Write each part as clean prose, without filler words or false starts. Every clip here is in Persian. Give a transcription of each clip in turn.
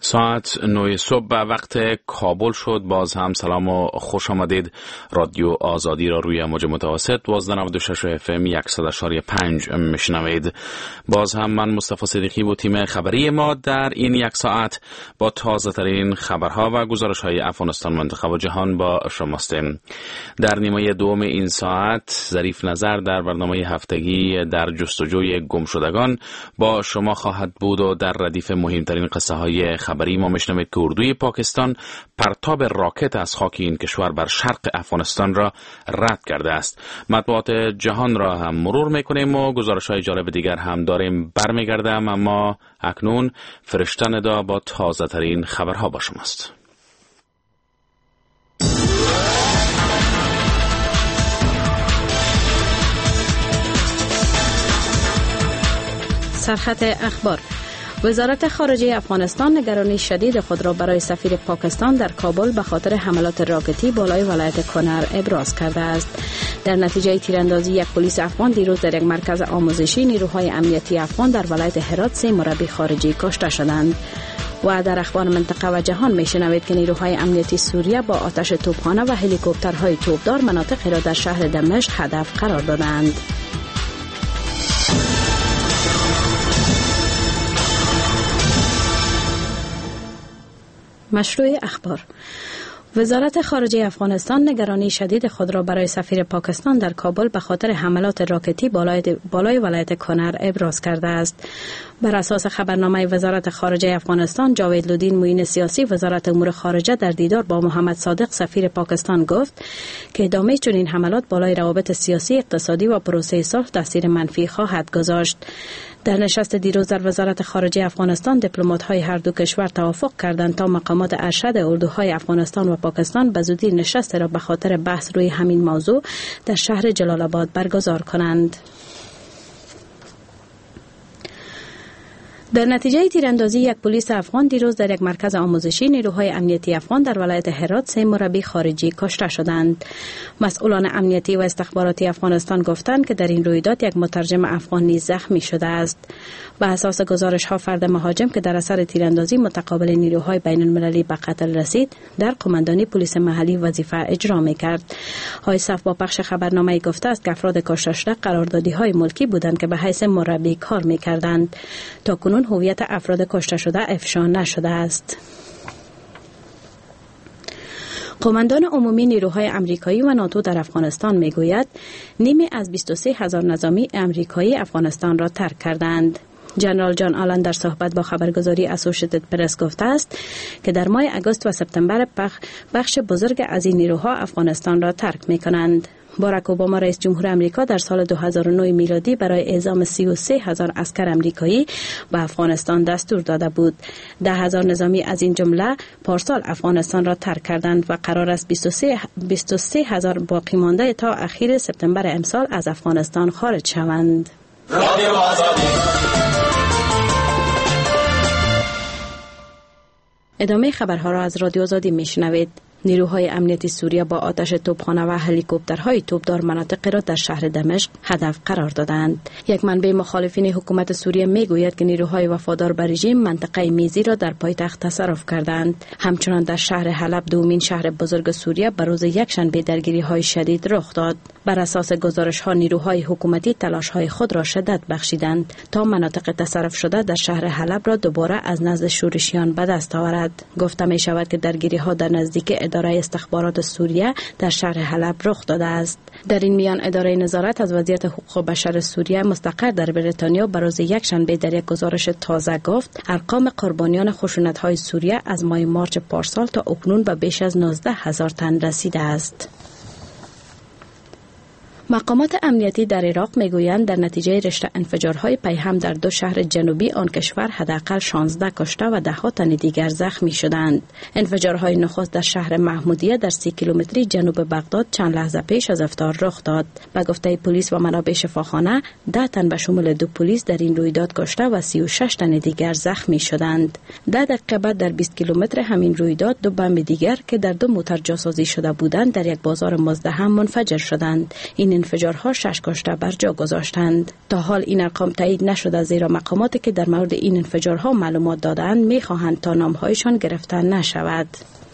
ساعت 9 صبح به وقت کابل شد. باز هم سلام و خوش آمدید. رادیو آزادی را روی موج متوسط 1296 FM 100.5 میشنوید. باز هم من مصطفی صدیقی و تیم خبری ما در این یک ساعت با تازه ترین خبرها و گزارش های افغانستان، منطقه و جهان با شماستیم. در نیمه دوم این ساعت ظریف نظر در برنامه هفتگی در جستجوی گمشدگان با شما خواهد بود و در ردیف مهمترین قصه های خبری ما میشنوید که اردوی پاکستان پرتاب راکت از خاک این کشور بر شرق افغانستان را رد کرده است. مطبوعات جهان را هم مرور میکنیم و گزارش‌های جالب دیگر هم داریم. برمیگردم، اما اکنون فرشته ندا با تازه ترین خبرها با شماست. سرخط اخبار. وزارت خارجه افغانستان نگرانی شدید خود را برای سفیر پاکستان در کابل به خاطر حملات راکتی بالای ولایت کنر ابراز کرده است. در نتیجه تیراندازی یک پلیس افغان دیروز در یک مرکز آموزشی نیروهای امنیتی افغان در ولایت هرات 3 مربی خارجی کشته شدند. و در اخبار منطقه و جهان میشنوید که نیروهای امنیتی سوریه با آتش توپخانه و هلیکوپترهای توپدار مناطقی را در شهر دمشق هدف قرار دادند. مشروع اخبار. وزارت خارجه افغانستان نگرانی شدید خود را برای سفیر پاکستان در کابل به خاطر حملات راکتی بالای ولایت کنر ابراز کرده است. بر اساس خبرنامه وزارت خارجه افغانستان، جاوید لودین، معین سیاسی وزارت امور خارجه در دیدار با محمد صادق سفیر پاکستان گفت که ادامه چنین حملات بالای روابط سیاسی، اقتصادی و پروسه صلح تاثیر منفی خواهد گذاشت. در نشست دیروز در وزارت خارجه افغانستان، دیپلمات‌های هر دو کشور توافق کردند تا مقامات ارشد اردوهای افغانستان و پاکستان به زودی نشست را به خاطر بحث روی همین موضوع در شهر جلال آباد برگزار کنند. در نتیجه تیراندازی یک پلیس افغان دیروز در یک مرکز آموزشی نیروهای امنیتی افغان در ولایت هرات 3 مربی خارجی کشته شدند. مسئولان امنیتی و استخباراتی افغانستان گفتند که در این رویداد یک مترجم افغان نیز زخمی شده است. به اساس گزارش ها، فرد مهاجم که در اثر تیراندازی متقابل نیروهای بین المللی به قتل رسید، در قماندانی پلیس محلی وظیفه اجرا می‌کرد. های صف با پخش خبرنامه گفته است که افراد کشته شده قراردادی‌های ملکی بودند که به حیث مربی کار می‌کردند. تاکنون هویت افراد کشته شده افشا نشده است. قماندان عمومی نیروهای امریکایی و ناتو در افغانستان میگوید نیمی از 23,000 نظامی امریکایی افغانستان را ترک کردند. جنرال جان آلن در صحبت با خبرگزاری اسوشیتد پرس گفته است که در ماه اگست و سپتامبر بخش بزرگ از این نیروها افغانستان را ترک می‌کنند. باراک اوباما رئیس جمهور امریکا در سال 2009 میلادی برای اعزام 33,000 عسکر امریکایی به افغانستان دستور داده بود. 10,000 نظامی از این جمله پارسال افغانستان را ترک کردند و قرار است 23,000 باقی مانده تا اخیر سپتامبر امسال از افغانستان خارج شوند. ادامه خبرها را از رادیو آزادی میشنوید. نیروهای امنیتی سوریه با آتش توپخانه و هلیکوپترهای توپدار مناطقی را در شهر دمشق هدف قرار دادند. یک منبع مخالفین حکومت سوریه میگوید که نیروهای وفادار به رژیم منطقه میزی را در پایتخت تصرف کردند. همچنان در شهر حلب، دومین شهر بزرگ سوریه، به روز یکشنبه درگیری‌های شدید رخ داد. بر اساس گزارش‌ها، نیروهای حکومتی تلاش‌های خود را شدت بخشیدند تا مناطق تصرف شده در شهر حلب را دوباره از نزد شورشیان به دست آورد. گفته می‌شود که درگیری‌ها در نزدیک اداره استخبارات سوریه در شهر حلب رخ داده است. در این میان اداره نظارت از وضعیت حقوق بشر سوریه مستقر در بریتانیا به روز یکشنبه در یک گزارش تازه گفت ارقام قربانیان خشونت‌های سوریه از ماه مارچ پارسال تا اکنون به بیش از 19,000 تن رسیده است. مقامات امنیتی در عراق میگویند در نتیجه رشته انفجارهای پیهم در 2 شهر جنوبی آن کشور حداقل 16 کشته و 10 تن دیگر زخمی شدند. انفجارهای نخست در شهر محمودیه در 30 کیلومتری جنوب بغداد چند لحظه پیش از افطار رخ داد. به گفته پلیس و منابع شفاخانه، 10 تن به شمول 2 پلیس در این رویداد کشته و 36 تن دیگر زخمی شدند. 10 دقیقه بعد در 20 کیلومتر همین رویداد 2 بمب دیگر که در 2 موتر جاسازی شده بودند در یک بازار مزدحم منفجر شدند. این این انفجارها 6 کشته بر جا گذاشتند. تا حال این ارقام تایید نشده، زیرا مقاماتی که در مورد این انفجارها معلومات دادند می‌خواهند تا نام‌هایشان گرفته نشود.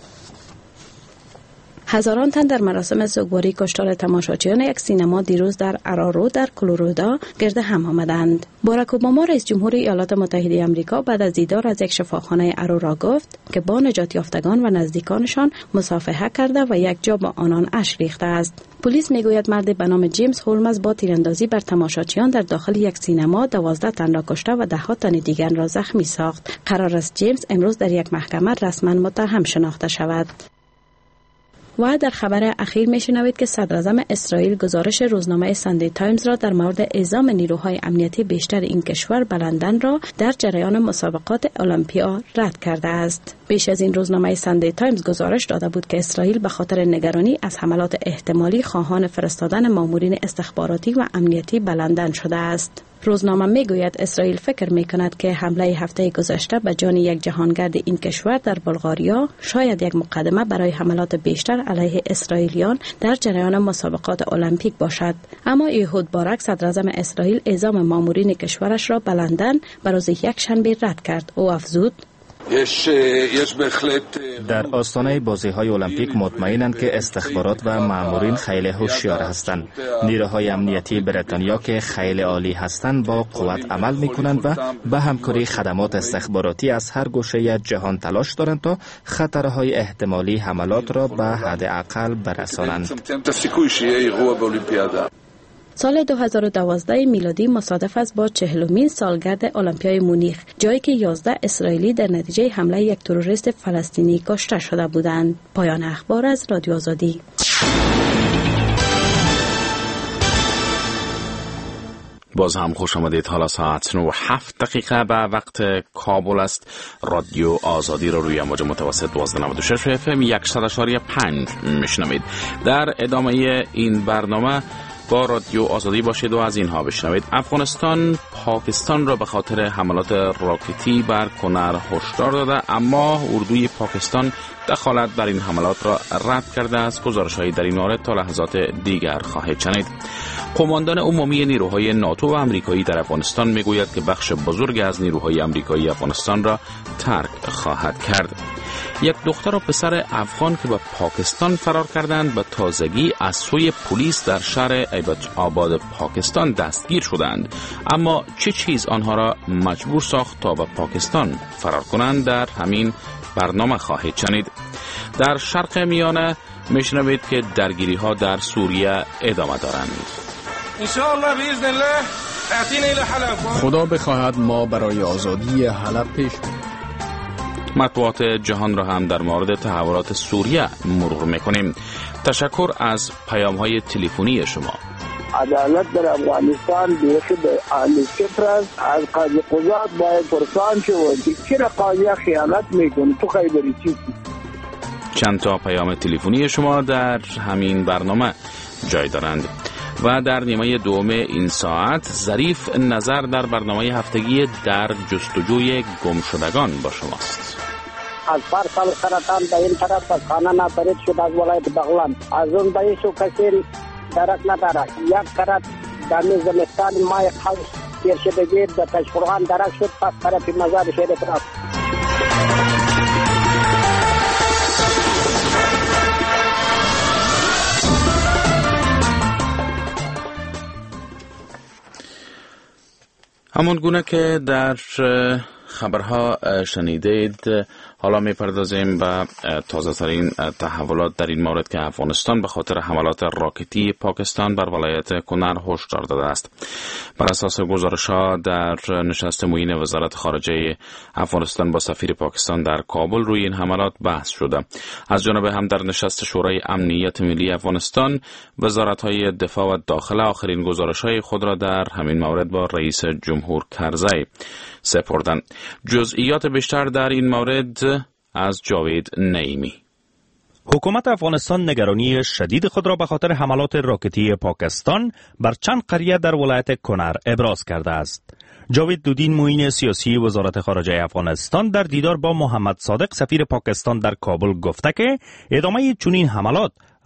هزاران تن در مراسم سوگواری کشتار تماشاچیان یک سینما دیروز در ارارو در کلرادو گرد هم آمدند. باراک اوباما رئیس جمهور ایالات متحده آمریکا بعد از دیدار از یک شفاخانه ارارو گفت که با نجات یافتگان و نزدیکانشان مصافحه کرده و یک جا با آنان اشک ریخته است. پلیس میگوید مرد به نام جیمز هولمز با تیراندازی بر تماشاچیان در داخل یک سینما 12 تن را کشته و 10 تن دیگر را زخمی ساخت. قرار است جیمز امروز در یک محکمه رسما متهم شناخته شود. و در خبر اخیر میشنوید که صدراعظم اسرائیل گزارش روزنامه ساندی تایمز را در مورد اعزام نیروهای امنیتی بیشتر این کشور به لندن را در جریان مسابقات المپیا رد کرده است. پیش از این روزنامه ساندی تایمز گزارش داده بود که اسرائیل به خاطر نگرانی از حملات احتمالی خواهان فرستادن مامورین استخباراتی و امنیتی به لندن شده است. روزنامه میگوید اسرائیل فکر میکند که حمله هفته گذشته به جان یک جهانگرد این کشور در بلغاریا شاید یک مقدمه برای حملات بیشتر علیه اسرائیلیان در جریان مسابقات المپیک باشد. اما ایهود باراک صدراعظم اسرائیل اعزام مامورین کشورش را به لندن به روز یکشنبه رد کرد. او افزود: در آستانه بازی‌های المپیک مطمئنند که استخبارات و مامورین خیلی هوشیار هستند. نیروهای امنیتی بریتانیا که خیلی عالی هستند با قوت عمل می‌کنند و به همکاری خدمات استخباراتی از هر گوشه جهان تلاش دارند تا خطرهای احتمالی حملات را به حد اقل برسانند. سال 2012 میلادی مصادف است با 40مین سالگرد المپیای مونیخ، جایی که 11 اسرائیلی در نتیجه حمله یک تروریست فلسطینی کشته شده بودند. پایان اخبار از رادیو آزادی. باز هم خوش آمدید. حالا ساعت 9:07 به وقت کابل است. رادیو آزادی را روی موج متوسط 1296 FM 100.5 میشنوید. در ادامه این برنامه با رادیو آزادی باشید و از اینها بشنوید. افغانستان پاکستان را به خاطر حملات راکتی بر کنر هشدار داده، اما اردوی پاکستان دخالت در این حملات را رد کرده است. گزارش‌هایی در این مورد تا لحظات دیگر خواهید شنید. قماندان عمومی نیروهای ناتو و آمریکایی در افغانستان میگوید که بخش بزرگ از نیروهای آمریکایی افغانستان را ترک خواهد کرد. یک دختر و پسر افغان که به پاکستان فرار کردند به تازگی از سوی پلیس در شهر ایبت آباد پاکستان دستگیر شدند، اما چه چیز آنها را مجبور ساخت تا به پاکستان فرار کنند در همین برنامه خواهید شنید. در شرق میانه میشنوید که درگیری ها در سوریه ادامه دارند. خدا بخواهد ما برای آزادی حلب پیش بریم. مطبوعات جهان را هم در مورد تحولات سوریه مرور میکنیم. تشکر از پیام‌های تلفنی شما. عدالت در افغانستان بیخی به اهل صفر است. از قاضی قضات باید پرسان شود که چرا قاضی خیانت میکنه، تو خیبری چیزی. چند تا پیام تلفنی شما در همین برنامه جای دارند. و در نیمه دوم این ساعت ظریف نظر در برنامه هفتگی در جستجوی گمشدگان با شماست. از پارسال سرطان به این طرف از خانه ناپدید شد از ولایت بغلان. از اون بایش و کسی درک ندارد. یک کرد در زمستان مای خلص تیر شدگی به تشفرغان درک شد، پس طرف مزار شریف رفت. همون گونه که در خبرها شنیدید، حالا میپردازیم به تازه ترین تحولات در این مورد که افغانستان به خاطر حملات راکتی پاکستان بر ولایت کنر هشدار داده است. بر اساس گزارش‌ها در نشست معین وزارت خارجه افغانستان با سفیر پاکستان در کابل روی این حملات بحث شده. از جانب هم در نشست شورای امنیت ملی افغانستان وزارت‌های دفاع و داخله آخرین گزارش‌های خود را در همین مورد با رئیس جمهور کرزی سپردند. جزئیات بیشتر در این مورد از جاوید نعیمی. حکومت افغانستان نگرانی شدید خود را به خاطر حملات راکتی پاکستان بر چند قریه در ولایت کنر ابراز کرده است. جاوید دودین معین سیاسی وزارت خارجه افغانستان در دیدار با محمد صادق سفیر پاکستان در کابل گفته که ادامه چنین حملات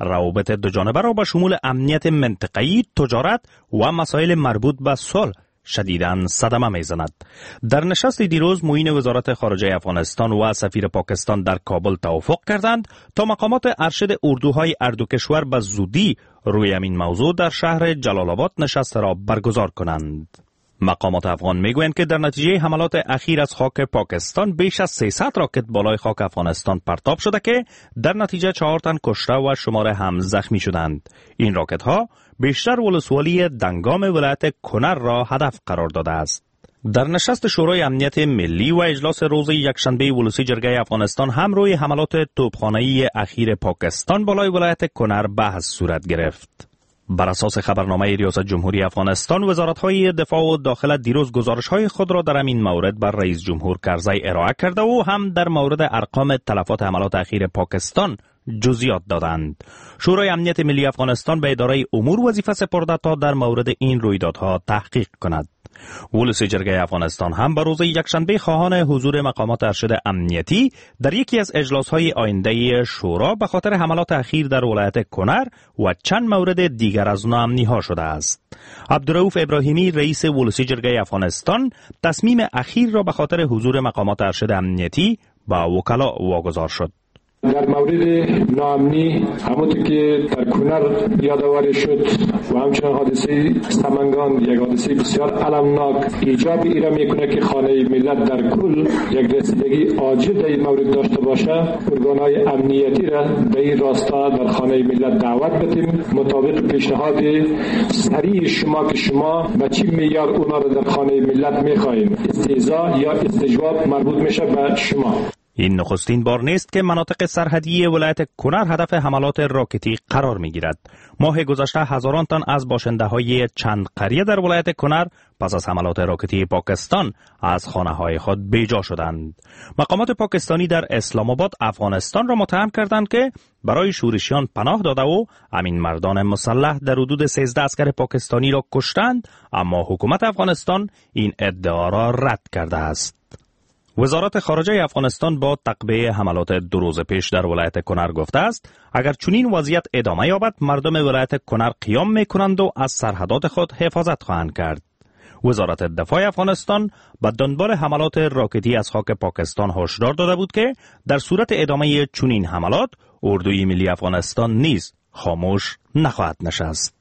روابط دوجانبه را به شمول امنیت منطقه‌ای، تجارت و مسائل مربوط به صلح شدیداً صدمه می‌زند. در نشست دیروز معین وزارت خارجه افغانستان و سفیر پاکستان در کابل توافق کردند تا مقامات ارشد اردوهای هر دو کشور به زودی روی این موضوع در شهر جلال آباد نشست را برگزار کنند. مقامات افغان میگویند که در نتیجه حملات اخیر از خاک پاکستان بیش از 300 راکت بالای خاک افغانستان پرتاب شده که در نتیجه 4 تن کشته و شماره هم زخمی شدند. این راکت ها بیشتر ولسوالی دنگام ولایت کنر را هدف قرار داده است. در نشست شورای امنیت ملی و اجلاس روز یکشنبه ولسی جرگه افغانستان هم روی حملات توپخانه‌ای اخیر پاکستان بالای ولایت کنر بحث صورت گرفت. بر اساس خبرنامه ریاست جمهوری افغانستان، وزارت‌های دفاع و داخله دیروز گزارش‌های خود را در این مورد بر رئیس جمهور کرزی ارائه کرده و هم در مورد ارقام تلفات حملات اخیر پاکستان جزئیات دادند. شورای امنیت ملی افغانستان به اداره امور وظیفه سپرده تا در مورد این رویدادها تحقیق کند. ولسی جرگه افغانستان هم به روز یکشنبه خواهان حضور مقامات ارشد امنیتی در یکی از اجلاس‌های آینده شورا به خاطر حملات اخیر در ولایت کنر و چند مورد دیگر از ناامنی‌ها شده است. عبدالرؤوف ابراهیمی رئیس ولسی جرگه افغانستان تصمیم اخیر را به خاطر حضور مقامات ارشد امنیتی به وکلا واگذار شد. در مورد ناامنی همونطور که در کنر یادآوری شد و همچنان حادثه سمنگان یک حادثه بسیار المناک ایجاب ایرا میکنه که خانه ملت در کل یک رسیدگی عاجل در این مورد داشته باشه. ارگانهای امنیتی را به این راستا در خانه ملت دعوت بدیم مطابق پیشنهاد سریع شما که شما به چی معیار اونا را در خانه ملت میخواهیم. استهزا یا استجواب مربوط میشه به شما. این نخستین بار نیست که مناطق سرحدی ولایت کنر هدف حملات راکتی قرار می گیرد. ماه گذشته هزاران تن از باشنده های چند قریه در ولایت کنر پس از حملات راکتی پاکستان از خانه های خود بیجا شدند. مقامات پاکستانی در اسلام آباد افغانستان را متهم کردند که برای شورشیان پناه داده و همین مردان مسلح در حدود 13 عسکر پاکستانی را کشتند، اما حکومت افغانستان این ادعا را رد کرده است. وزارت خارجه افغانستان با تعقیب حملات 2 روز پیش در ولایت کنر گفته است اگر چنین وضعیت ادامه یابد مردم ولایت کنر قیام می‌کنند و از سرحدات خود حفاظت خواهند کرد. وزارت دفاع افغانستان به دنبال حملات راکتی از خاک پاکستان هشدار داده بود که در صورت ادامه چنین حملات اردوی ملی افغانستان نیز خاموش نخواهد نشست.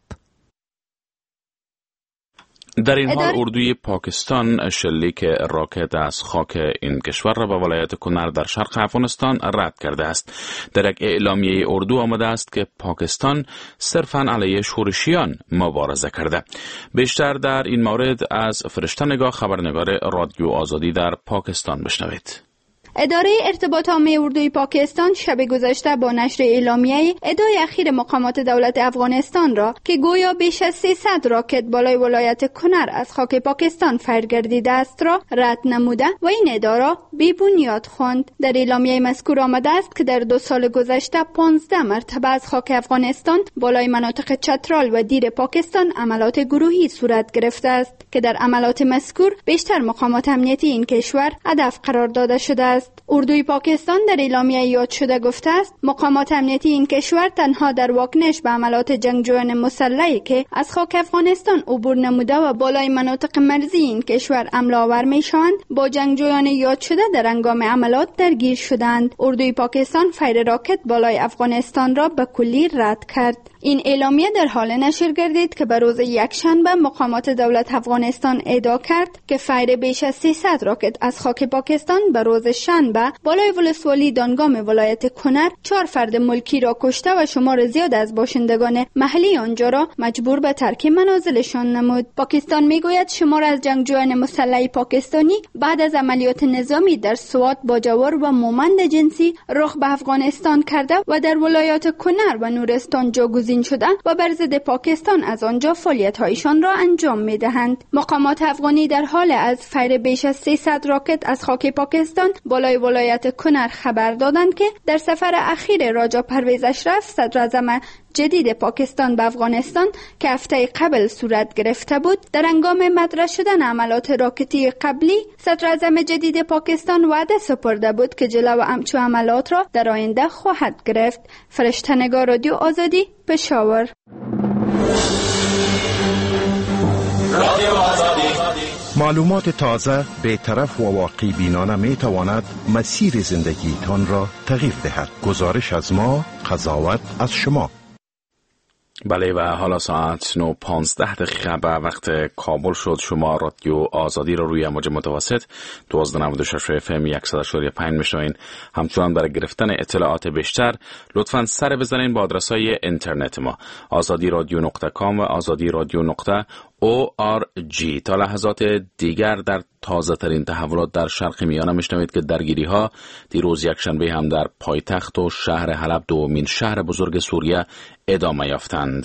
در این حال اردوی پاکستان شلیک راکت از خاک این کشور را به ولایت کنر در شرق افغانستان رد کرده است. در یک اعلامیه اردو آمده است که پاکستان صرفاً علیه شورشیان مبارزه کرده. بیشتر در این مورد از فرشته نگاه خبرنگار رادیو آزادی در پاکستان بشنوید. اداره ارتباط عامه اردوی پاکستان شب گذشته با نشر اعلامیه ادعای اخیر مقامات دولت افغانستان را که گویا بیش از 300 راکت بالای ولایت کنر از خاک پاکستان فیر گردیده است را رد نموده و این ادعا را بی بنیاد خواند. در اعلامیه مذکور آمده است که در 2 سال گذشته 15 مرتبه از خاک افغانستان بالای مناطق چترال و دیر پاکستان عملیات گروهی صورت گرفته است که در عملیات مذکور بیشتر مقامات امنیتی این کشور هدف قرار داده شده است. اردوی پاکستان در اعلامیه یاد شده گفته است مقامات امنیتی این کشور تنها در واکنش به عملیات جنگجویان مسلحی که از خاک افغانستان عبور نموده و بالای مناطق مرزی این کشور حمله آور میشوند با جنگجویان یاد شده در هنگام عملیات درگیر شدند. اردوی پاکستان فیر راکت بالای افغانستان را به کلی رد کرد. این اعلامیه در حال نشر گردید که به روز یکشنبه مقامات دولت افغانستان ادعا کرد که فیر بیش از 300 راکت از خاک پاکستان به روز شنبه بالای ولسوالی دانگام ولایت کنر 4 فرد ملکی را کشته و شمار زیاد از باشندگان محلی آنجا را مجبور به ترک منازلشان نمود. پاکستان میگوید شمار از جنگجویان مسلح پاکستانی بعد از عملیات نظامی در سوات، باجوار و مومند جنسی رخ به افغانستان کرده و در ولایات کنر و نورستان جاگزین شده و بر ضد پاکستان از آنجا فعالیت‌هایشان را انجام می‌دهند. مقامات افغانی در حال از فیر بیش از 300 راکت از خاک پاکستان بالای ولایت کنر خبر دادند که در سفر اخیر راجا پرویز اشرف صدراعظم جدید پاکستان به افغانستان که هفته قبل صورت گرفته بود، در هنگام مطرح شدن عملات راکتی قبلی صدر اعظم جدید پاکستان وعده سپرده بود که جلو همچو عملات را در آینده خواهد گرفت. فرشته نگار، رادیو آزادی، پشاور. معلومات تازه، بی‌طرف و واقعی بینانه می تواند مسیر زندگی تان را تغییر دهد. گزارش از ما، قضاوت از شما. بله، و حالا ساعت 9:15 به وقت کابل شد. شما رادیو آزادی را روی موج متوسط 1296 FM 100.5 میشنوین. همچنان برای گرفتن اطلاعات بیشتر لطفاً سر بزنین با آدرس‌های اینترنت ما azadiradio.com و azadiradio.org. تا لحظات دیگر در تازه ترین تحولات در شرق میانه میشنوید که درگیری ها دیروز یکشنبه هم در پایتخت و شهر حلب، دومین شهر بزرگ سوریه، ادامه یافتند.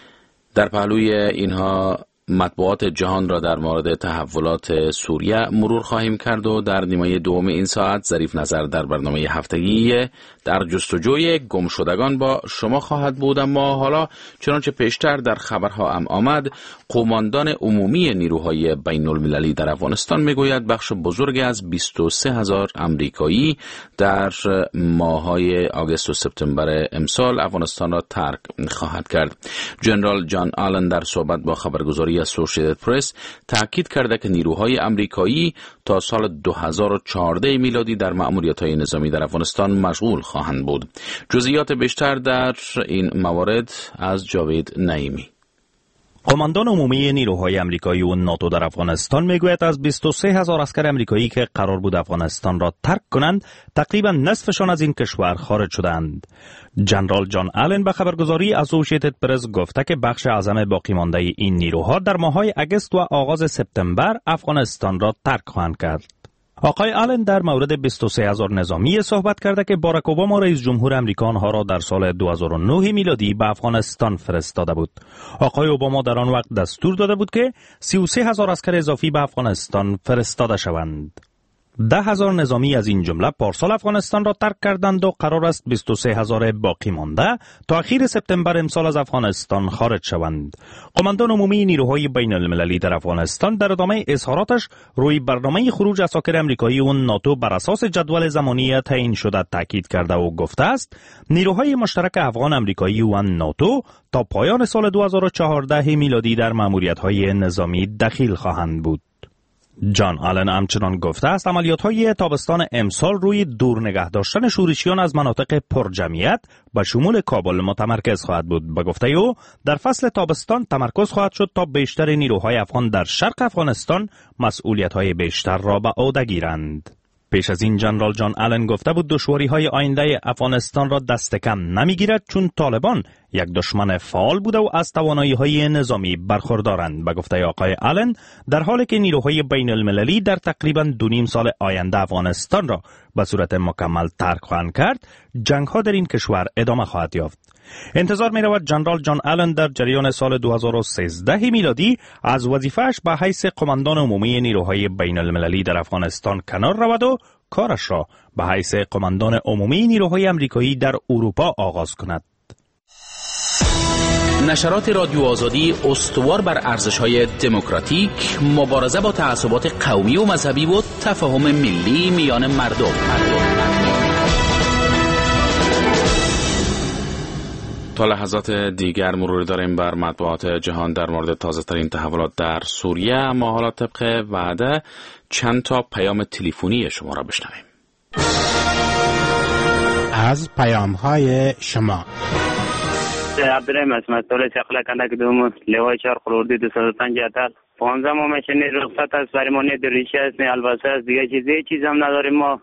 در پهلوی اینها مطبوعات جهان را در مورد تحولات سوریه مرور خواهیم کرد و در نیمه دوم این ساعت ظریف نظر در برنامه هفتگی در جستجوی گمشدگان با شما خواهد بود. اما حالا چنانچه پیشتر در خبرها هم آمد، قماندان عمومی نیروهای بین المللی در افغانستان میگوید بخش بزرگ از 23,000 امریکایی در ماه‌های آگوست و سپتامبر امسال افغانستان را ترک خواهد کرد. جنرال جان آلن در صحبت با خبرگزاری اسوسییتد پرس تاکید کرده که نیروهای امریکایی تا سال 2014 میلادی در مأموریت‌های نظامی در افغانستان مشغول خواهند بود. جزئیات بیشتر در این موارد از جاوید نعیمی. قماندان عمومی نیروهای امریکایی و ناتو در افغانستان میگوید از 23,000 عسکر امریکایی که قرار بود افغانستان را ترک کنند، تقریبا نصفشان از این کشور خارج شدند. جنرال جان آلن به خبرگزاری اسوسییتد پرس گفته که بخش اعظم باقی مانده این نیروها در ماه‌های آگوست و آغاز سپتامبر افغانستان را ترک خواهند کرد. آقای آلن در مورد 23,000 نظامی صحبت کرده که باراک اوباما رئیس جمهور امریکا آنها را در سال 2009 میلادی به افغانستان فرستاده بود. آقای اوباما در آن وقت دستور داده بود که 33,000 عسکر اضافی به افغانستان فرستاده شوند. 10,000 نظامی از این جمله پارسال افغانستان را ترک کردند و قرار است 23,000 باقی مانده تا اخیر سپتامبر امسال از افغانستان خارج شوند. قماندان عمومی نیروهای بین المللی در افغانستان در ادامه اظهاراتش روی برنامه خروج عساکر امریکایی و ناتو بر اساس جدول زمانی تعیین شده تاکید کرده و گفته است نیروهای مشترک افغان امریکایی و ناتو تا پایان سال 2014 میلادی در مأموریت‌های نظامی دخیل خواهند بود. جان آلن همچنان گفته است عملیات‌های تابستان امسال روی دور نگه داشتن شورشیان از مناطق پرجمعیت به شمول کابل متمرکز خواهد بود. به گفته او در فصل تابستان تمرکز خواهد شد تا بیشتر نیروهای افغان در شرق افغانستان مسئولیت‌های بیشتر را به عهده گیرند. پیش از این جنرال جان آلن گفته بود دشواری‌های آینده افغانستان را دست کم نمی‌گیرد چون طالبان یک دشمن فعال بوده و از توانایی‌های نظامی برخوردارند. به گفته آقای آلن در حالی که نیروهای بین المللی در تقریباً 2.5 سال آینده افغانستان را به صورت مکمل ترک خواهند کرد، جنگ‌ها در این کشور ادامه خواهد یافت. انتظار می رود جنرال جان آلن در جریان سال 2013 میلادی از وظیفه‌اش به حیث قماندان عمومی نیروهای بین المللی در افغانستان کنار رود و کارش را به حیث قماندان عمومی نیروهای امریکایی در اروپا آغاز کند. نشرات رادیو آزادی استوار بر ارزش‌های دموکراتیک، مبارزه با تعصبات قومی و مذهبی و تفاهم ملی میان مردم. تا لحظات دیگر مرور داریم بر مطبوعات جهان در مورد تازه ترین تحولات در سوریه، اما حالا طبق وعده چند تا پیام تلفنی شما را بشنویم. از پیام‌های شما عبدالرحیم از مسئول چخلا کندک دوم لوای 4 خرداد 205 اتل 15 ما ماشین رخصت از فرمانه دریشه است، البته از دیگه چیزی هم نداریم ما.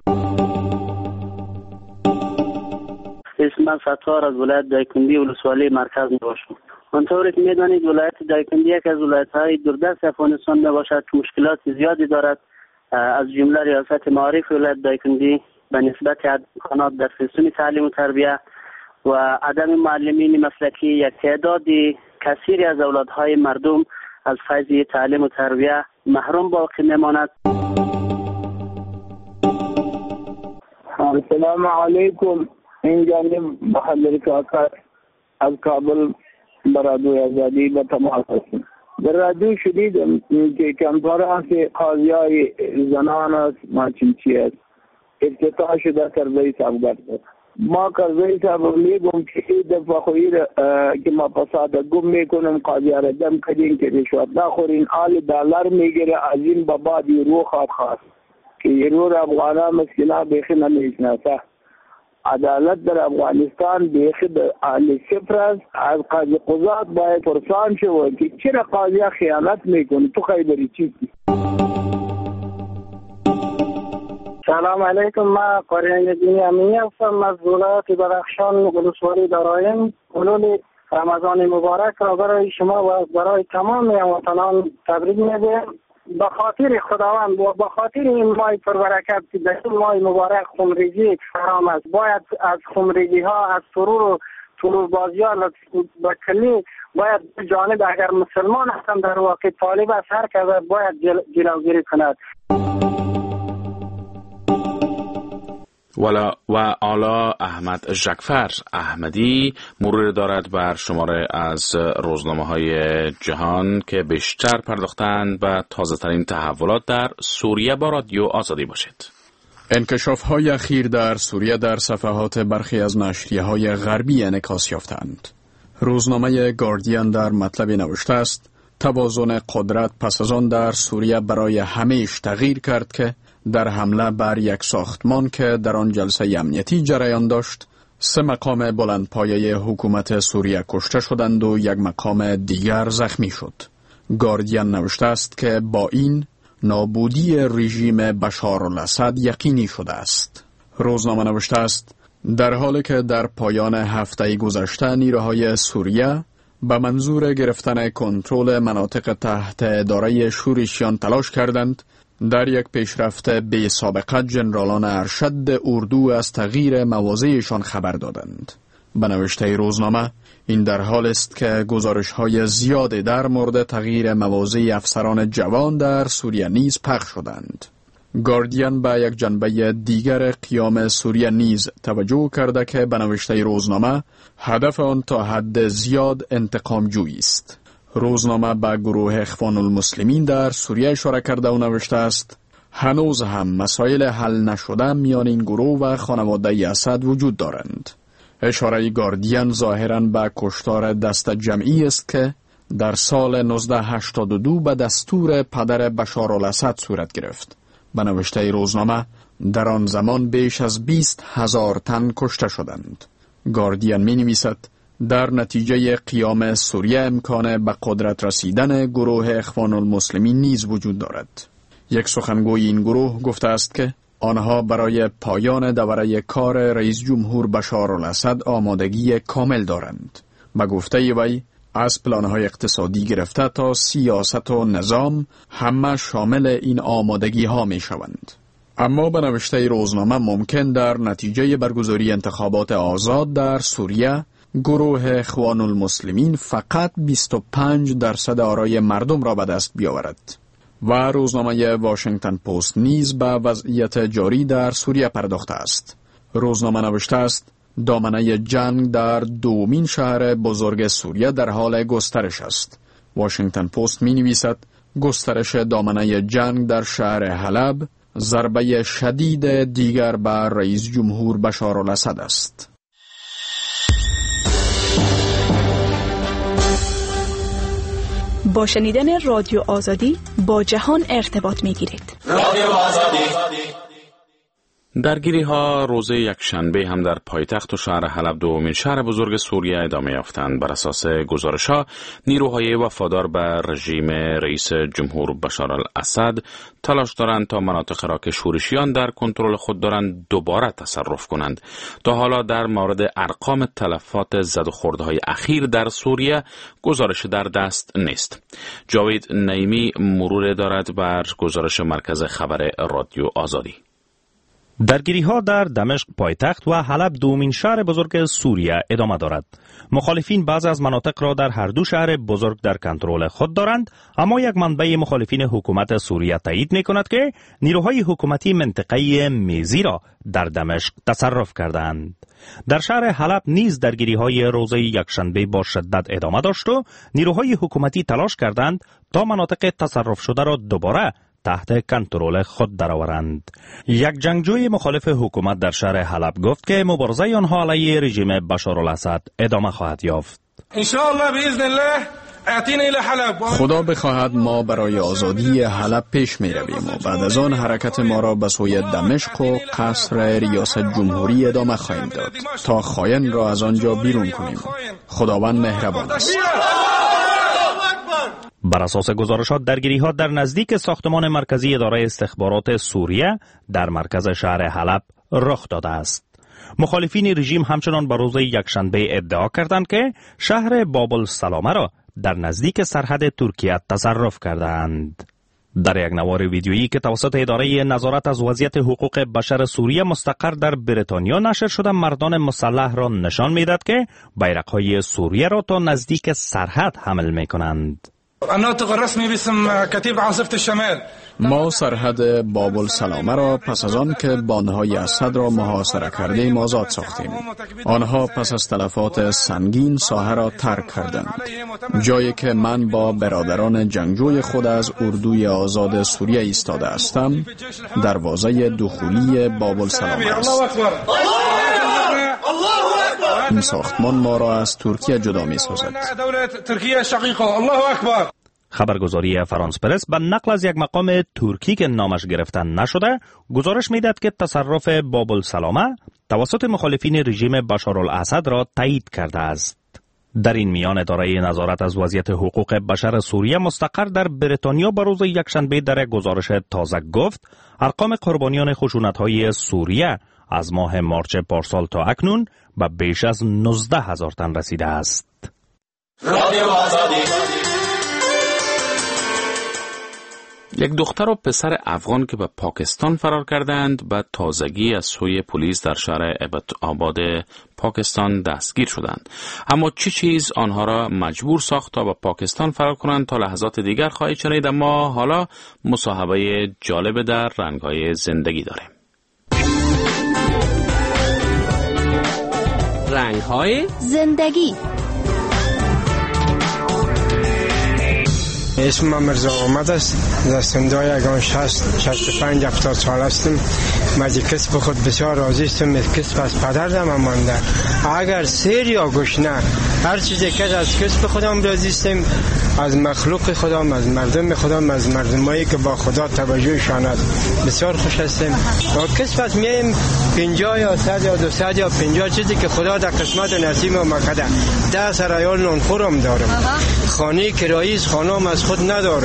اسم من ستار از ولایت دایکندی ولسوالی مرکز میباشم. آنطوری که میدانید ولایت دایکندی یک از ولایت‌های دوردست افغانستان میباشد که مشکلات زیادی دارد، از جمله ریاست معارف ولایت دایکندی به نسبت عدم امکانات در سیستم تعلیم و تربیت و عدم معلمین مسلکی، یک تعداد کثیری از اولادهای مردم از فیض تعلیم و تربیت محروم باقی میماند. السلام علیکم. این جانب محمد کاکر از کابل به رادیو آزادی به تماس هستیم. در رادیو شدیدم که کنفرانس قاضیای زنان است، ماچینچی است، افتتاح شده کرزی صاحب گفت. ما کرزی صاحب میگم که این دفعه خویی که ما پساده گم میکنم، قاضی را دم کردین که رشوت نخورین، آل دلار میگیره، از این به بعد یورو خواست که یورو افغانا مسکینا بیخی نمیشناسه. عدالت در افغانستان بیخی در اهل صفر است. از قاضی قضات باید پرسان شود که چرا قاضی خیانت میکنه، تو خیبری چیستی؟ سلام علیکم، من قاری دینی امینی هستم از ولایت بدخشان ولسوالی درایم. حلول رمضان مبارک را برای شما و برای تمام هموطنان تبریک میگویم. به خاطر خداوند و به خاطر این ماه پربرکت که در این ماه مبارک خمریزی حرام است، باید از خمریزی ها، از سرور و طلوع بازی ها به کلی باید جانب اگر مسلمان هستن در واقع طالب است، هر کس باید جلوگیری کند. و آلا احمد ژکفر احمدی مرور دارد بر شماره از روزنامه‌های جهان که بیشتر پرداختند به تازه‌ترین تحولات در سوریه. با رادیو آزادی باشید. انکشاف‌های اخیر در سوریه در صفحات برخی از نشریه‌های غربی انعکاس یافتند. روزنامه گاردین در مطلب نوشته است: توازن قدرت پس از آن در سوریه برای همیشه تغییر کرد که در حمله بر یک ساختمان که در آن جلسه امنیتی جریان داشت، 3 مقام بلندپایه حکومت سوریه کشته شدند و 1 مقام دیگر زخمی شد. گاردین نوشته است که با این نابودی رژیم بشار الاسد یقینی شده است. روزنامه نوشته است: در حالی که در پایان هفته گذشته نیروهای سوریه به منظور گرفتن کنترل مناطق تحت اداره شورشیان تلاش کردند، در یک پیشرفت بی سابقه جنرالان ارشد اردو از تغییر مواضعشان خبر دادند. به نوشته روزنامه، این در حال است که گزارش‌های زیادی در مورد تغییر مواضع افسران جوان در سوریه نیز پخش شدند. گاردین به یک جنبه دیگر قیام سوریه نیز توجه کرده که به نوشته روزنامه هدف آن تا حد زیاد انتقام جویی است. روزنامه به گروه اخوان المسلمین در سوریه اشاره کرده و نوشته است: هنوز هم مسائل حل نشده میان این گروه و خانواده اسد وجود دارند. اشاره گاردین ظاهراً به کشتار دست جمعی است که در سال 1982 به دستور پدر بشار الاسد صورت گرفت. به نوشته روزنامه، در آن زمان بیش از 20,000 تن کشته شدند. گاردین می نویسد: در نتیجه قیام سوریه امکان به قدرت رسیدن گروه اخوان المسلمین نیز وجود دارد. یک سخنگوی این گروه گفته است که آنها برای پایان دوره کار رئیس جمهور بشار الاسد آمادگی کامل دارند. به گفته وی، از پلان‌های اقتصادی گرفته تا سیاست و نظام همه شامل این آمادگی ها می شوند. اما به نوشته روزنامه ممکن در نتیجه برگزاری انتخابات آزاد در سوریه گروه اخوان المسلمین فقط 25% آرای مردم را به دست بیاورد. و روزنامه واشنگتن پست نیز به وضعیت جاری در سوریه پرداخته است. روزنامه نوشته است: دامنه جنگ در دومین شهر بزرگ سوریه در حال گسترش است. واشنگتن پست می نویسد: گسترش دامنه جنگ در شهر حلب ضربه شدید دیگر بر رئیس جمهور بشار الاسد است. با شنیدن رادیو آزادی با جهان ارتباط می گیرید. رادیو آزادی. درگیری ها روز یکشنبه هم در پایتخت و شهر حلب دومین شهر بزرگ سوریه ادامه یافتند. بر اساس گزارش ها، نیروهای وفادار به رژیم رئیس جمهور بشار الاسد تلاش دارند تا مناطق را که شورشیان در کنترل خود دارند دوباره تصرف کنند. تا حالا در مورد ارقام تلفات زد و خوردهای اخیر در سوریه گزارش در دست نیست. جاوید نعیمی مرور دارد بر گزارش مرکز خبر رادیو آزادی. درگیری ها در دمشق پایتخت و حلب دومین شهر بزرگ سوریه ادامه دارد. مخالفین بعض از مناطق را در هر دو شهر بزرگ در کنترل خود دارند، اما یک منبع مخالفین حکومت سوریه تایید می کند که نیروهای حکومتی منطقه میزی را در دمشق تصرف کردند. در شهر حلب نیز درگیری های روز یکشنبه با شدت ادامه داشت و نیروهای حکومتی تلاش کردند تا مناطق تصرف شده را دوباره تحت کنترل خود درآورند. یک جنگجوی مخالف حکومت در شهر حلب گفت که مبارزه آنها علیه رژیم بشارالاسد ادامه خواهد یافت. ان شاء الله باذن الله اتینا الی حلب. خدا بخواهد ما برای آزادی حلب پیش می رویم و بعد از آن حرکت ما را به سوی دمشق و قصر ریاست جمهوری ادامه خواهیم داد تا خائن را از آنجا بیرون کنیم. خداوند مهربان است. بر اساس گزارشات درگیری ها در نزدیک ساختمان مرکزی اداره استخبارات سوریه در مرکز شهر حلب رخ داده است. مخالفین رژیم همچنان بر روز یکشنبه ادعا کردند که شهر باب السلامه را در نزدیک سرحد ترکیه تصرف کردند. در یک نوار ویدیویی که توسط اداره نظارت از وضعیت حقوق بشر سوریه مستقر در بریتانیا نشر شده، مردان مسلح را نشان می‌دهد که بیرق‌های سوریه را تا نزدیک سرحد حمل می‌کنند. الناطق الرسمی باسم کتیب عاصفه الشمال. ما سرحد باب السلامه را پس از آن که بانهای اسد را محاصره کردیم آزاد ساختیم. آنها پس از تلفات سنگین ساحه را ترک کردند. جایی که من با برادران جنگجوی خود از اردوی آزاد سوریه ایستاده هستم، دروازه دخولی باب السلامه است. این ساختمان ما را از ترکیه جدا می سازد. خبرگزاری فرانس پرس به نقل از یک مقام ترکی که نامش گرفته نشده گزارش می‌دهد که تصرف باب السلامه توسط مخالفین رژیم بشارالاسد را تایید کرده است. در این میان اداره نظارت از وضعیت حقوق بشر سوریه مستقر در بریتانیا به روز یکشنبه در گزارش تازه گفت ارقام قربانیان خشونت‌های سوریه از ماه مارچ پارسال تا اکنون به بیش از 19,000 تن رسیده است. رادیو آزادی. یک دختر و پسر افغان که به پاکستان فرار کردند به تازگی از سوی پلیس در شهر آباد پاکستان دستگیر شدند. اما چه چیز آنها را مجبور ساخت تا به پاکستان فرار کنند تا لحظات دیگر خواهید شنید، اما حالا مصاحبه جالب در رنگ‌های زندگی داریم. رنگ‌های زندگی. اسم من مرزا آمد است. زستندای اگان 65-70 سال هستم. من از کسب خود بسیار راضی هستم. کسب از پدرم مانده. اگر سیر یا گوشنه هر چیزی که از کسب خودم راضی هستم، از مخلوق خودم، از مردم خودم، از مردمایی که با خدا توجهشان است بسیار خوش هستم. با کسب میایم 50 یا 100 یا 200 یا 50 چیزی که خدا در قسمت و نصیب ما کرده. 10 سرایال نونخورم دارم. خانه کرایی خانم از خود ندارم.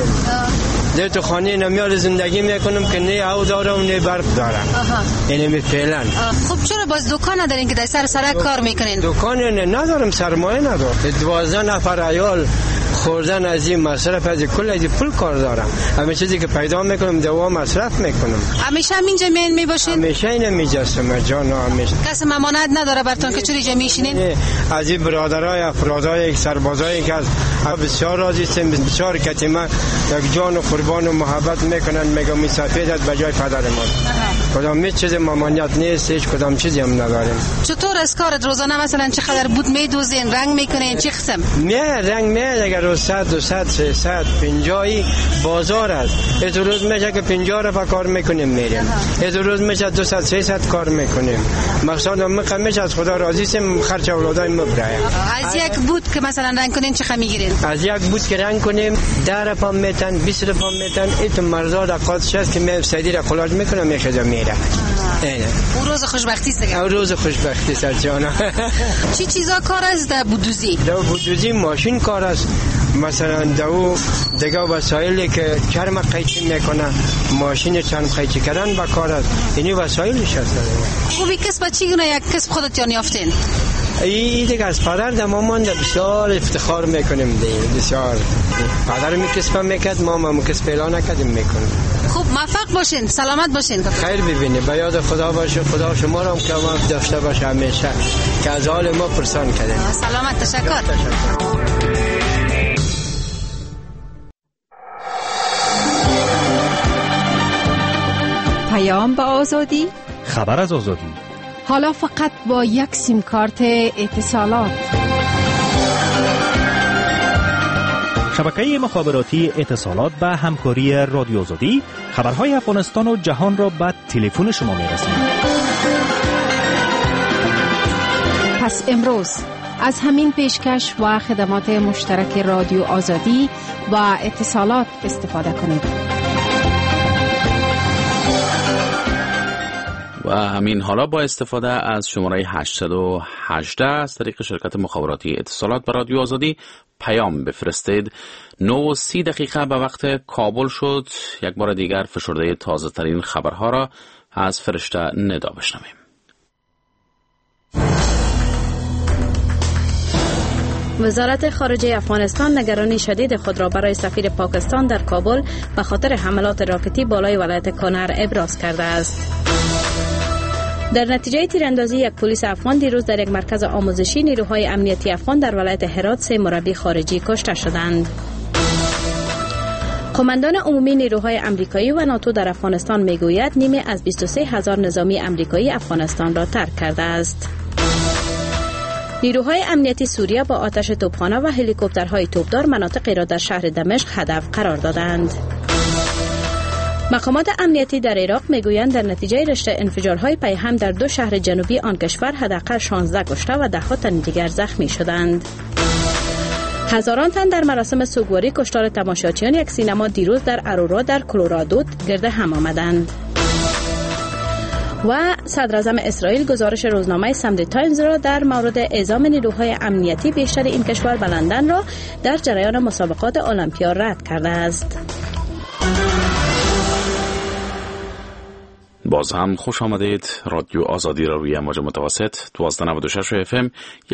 در تو خانه نمیال زندگی میکنم که نه او دارم نه برق دارم. اینم فعلا. خب چرا باز دکان ندارین که در سر کار میکنین؟ دکان ندارم، سرمایه ندارم. 12 نفر عیال خوردن از این مصرف از کل از پول کار دارم. همه چیزی که پیدا میکنم دوام مصرف میکنم. همیشه اینجا میباشین؟ همیشه اینجا میجستم جان. همیشه کس ممانعت نداره براتون که چرا اینجا میشینین؟ از این برادرای افرادای سربازایی که بسیار راضی هستم، بسیار کتیمه یک جان و قربان و محبت میکنن. میگم می سفیدت به جای پدر ما. کدام هیچ چیز ممانعت نیست، هیچ کدام چیزی هم نداریم. چطور از کارت روزانه مثلا چقدر بود میدوزین، رنگ میکنین، چه قسم؟ رنگ اگر روز 100 200 300 50 بازار است. این روز میشه که 50 رفع کار میکنیم میریم. این روز میشه 200 300 کار میکنیم. مقصد ما همیشه از خدا راضی هستیم، خرج اولادای ما برای. از یک بود که مثلا رنگ کنین چه میگیرین؟ از یک بود که رنگ کنیم 10 رفع میتن 20 رفع میتن. این مرزا دقات شست که می سیدی را خلاص میکنم میشه میره. اینه اون روز خوشبختی است. اون روز خوشبختی است جانا. چی چیزا کار است در بودوزی؟ در بودوزی ماشین کار است. مثلا دو دیگه وسایلی که چرم قیچی میکنه، ماشین چرم قیچی کردن با کار است. اینی وسایلش هست. خوبی کسب چی گونه یک کسب خودت یافتین؟ این دیگه از پدر در مامان بسیار افتخار میکنیم دیگه. بسیار پدر می کسب میکرد، ماما کسب اعلان نکردیم میکنیم. خوب موفق باشین، سلامت باشین. خیر ببینید، به یاد خدا باشه، خدا شما رو هم که ما داشته باشه همیشه، که از حال ما پرسان کرده. سلامت. تشکر. پیام به آزادی، خبر از آزادی، حالا فقط با یک سیم کارت اتصالات. شبکه مخابراتی اتصالات به همکاری رادیو آزادی خبرهای افغانستان و جهان را به تلفن شما می‌رساند. پس امروز از همین پیشکش و خدمات مشترک رادیو آزادی و اتصالات استفاده کنید. و همین حالا با استفاده از شماره 818 از طریق شرکت مخابراتی اتصالات به رادیو آزادی پیام بفرستید. 9:30 به وقت کابل شد. یک بار دیگر فشرده تازه ترین خبرها را از فرشته ندا بشنویم. وزارت خارجه افغانستان نگرانی شدید خود را برای سفیر پاکستان در کابل به خاطر حملات راکتی بالای ولایت کنر ابراز کرده است. در نتیجه تیراندازی یک پلیس افغان دیروز در یک مرکز آموزشی نیروهای امنیتی افغان در ولایت هرات 3 مربی خارجی کشته شدند. قماندان عمومی نیروهای آمریکایی و ناتو در افغانستان میگوید نیمی از 23,000 نظامی آمریکایی افغانستان را ترک کرده است. نیروهای امنیتی سوریه با آتش توپخانه و هلیکوپترهای توپدار مناطقی را در شهر دمشق هدف قرار دادند. مقامات امنیتی در عراق میگویند در نتیجه رشته انفجارهای پیهم در 2 شهر جنوبی آن کشور حداقل 16 کشته و 10 تن دیگر زخمی شدند. هزاران تن در مراسم سوگواری کشتار تماشاچیان یک سینما دیروز در ارورا در کلرادو گرد هم آمدند. و صدر اعظم اسرائیل گزارش روزنامه ساندی تایمز را در مورد اعزام نیروهای امنیتی بیشتر این کشور به لندن را در جریان مسابقات المپیا رد کرده است. باز هم خوش آمدید. رادیو آزادی را روی موج متوسط 1296 FM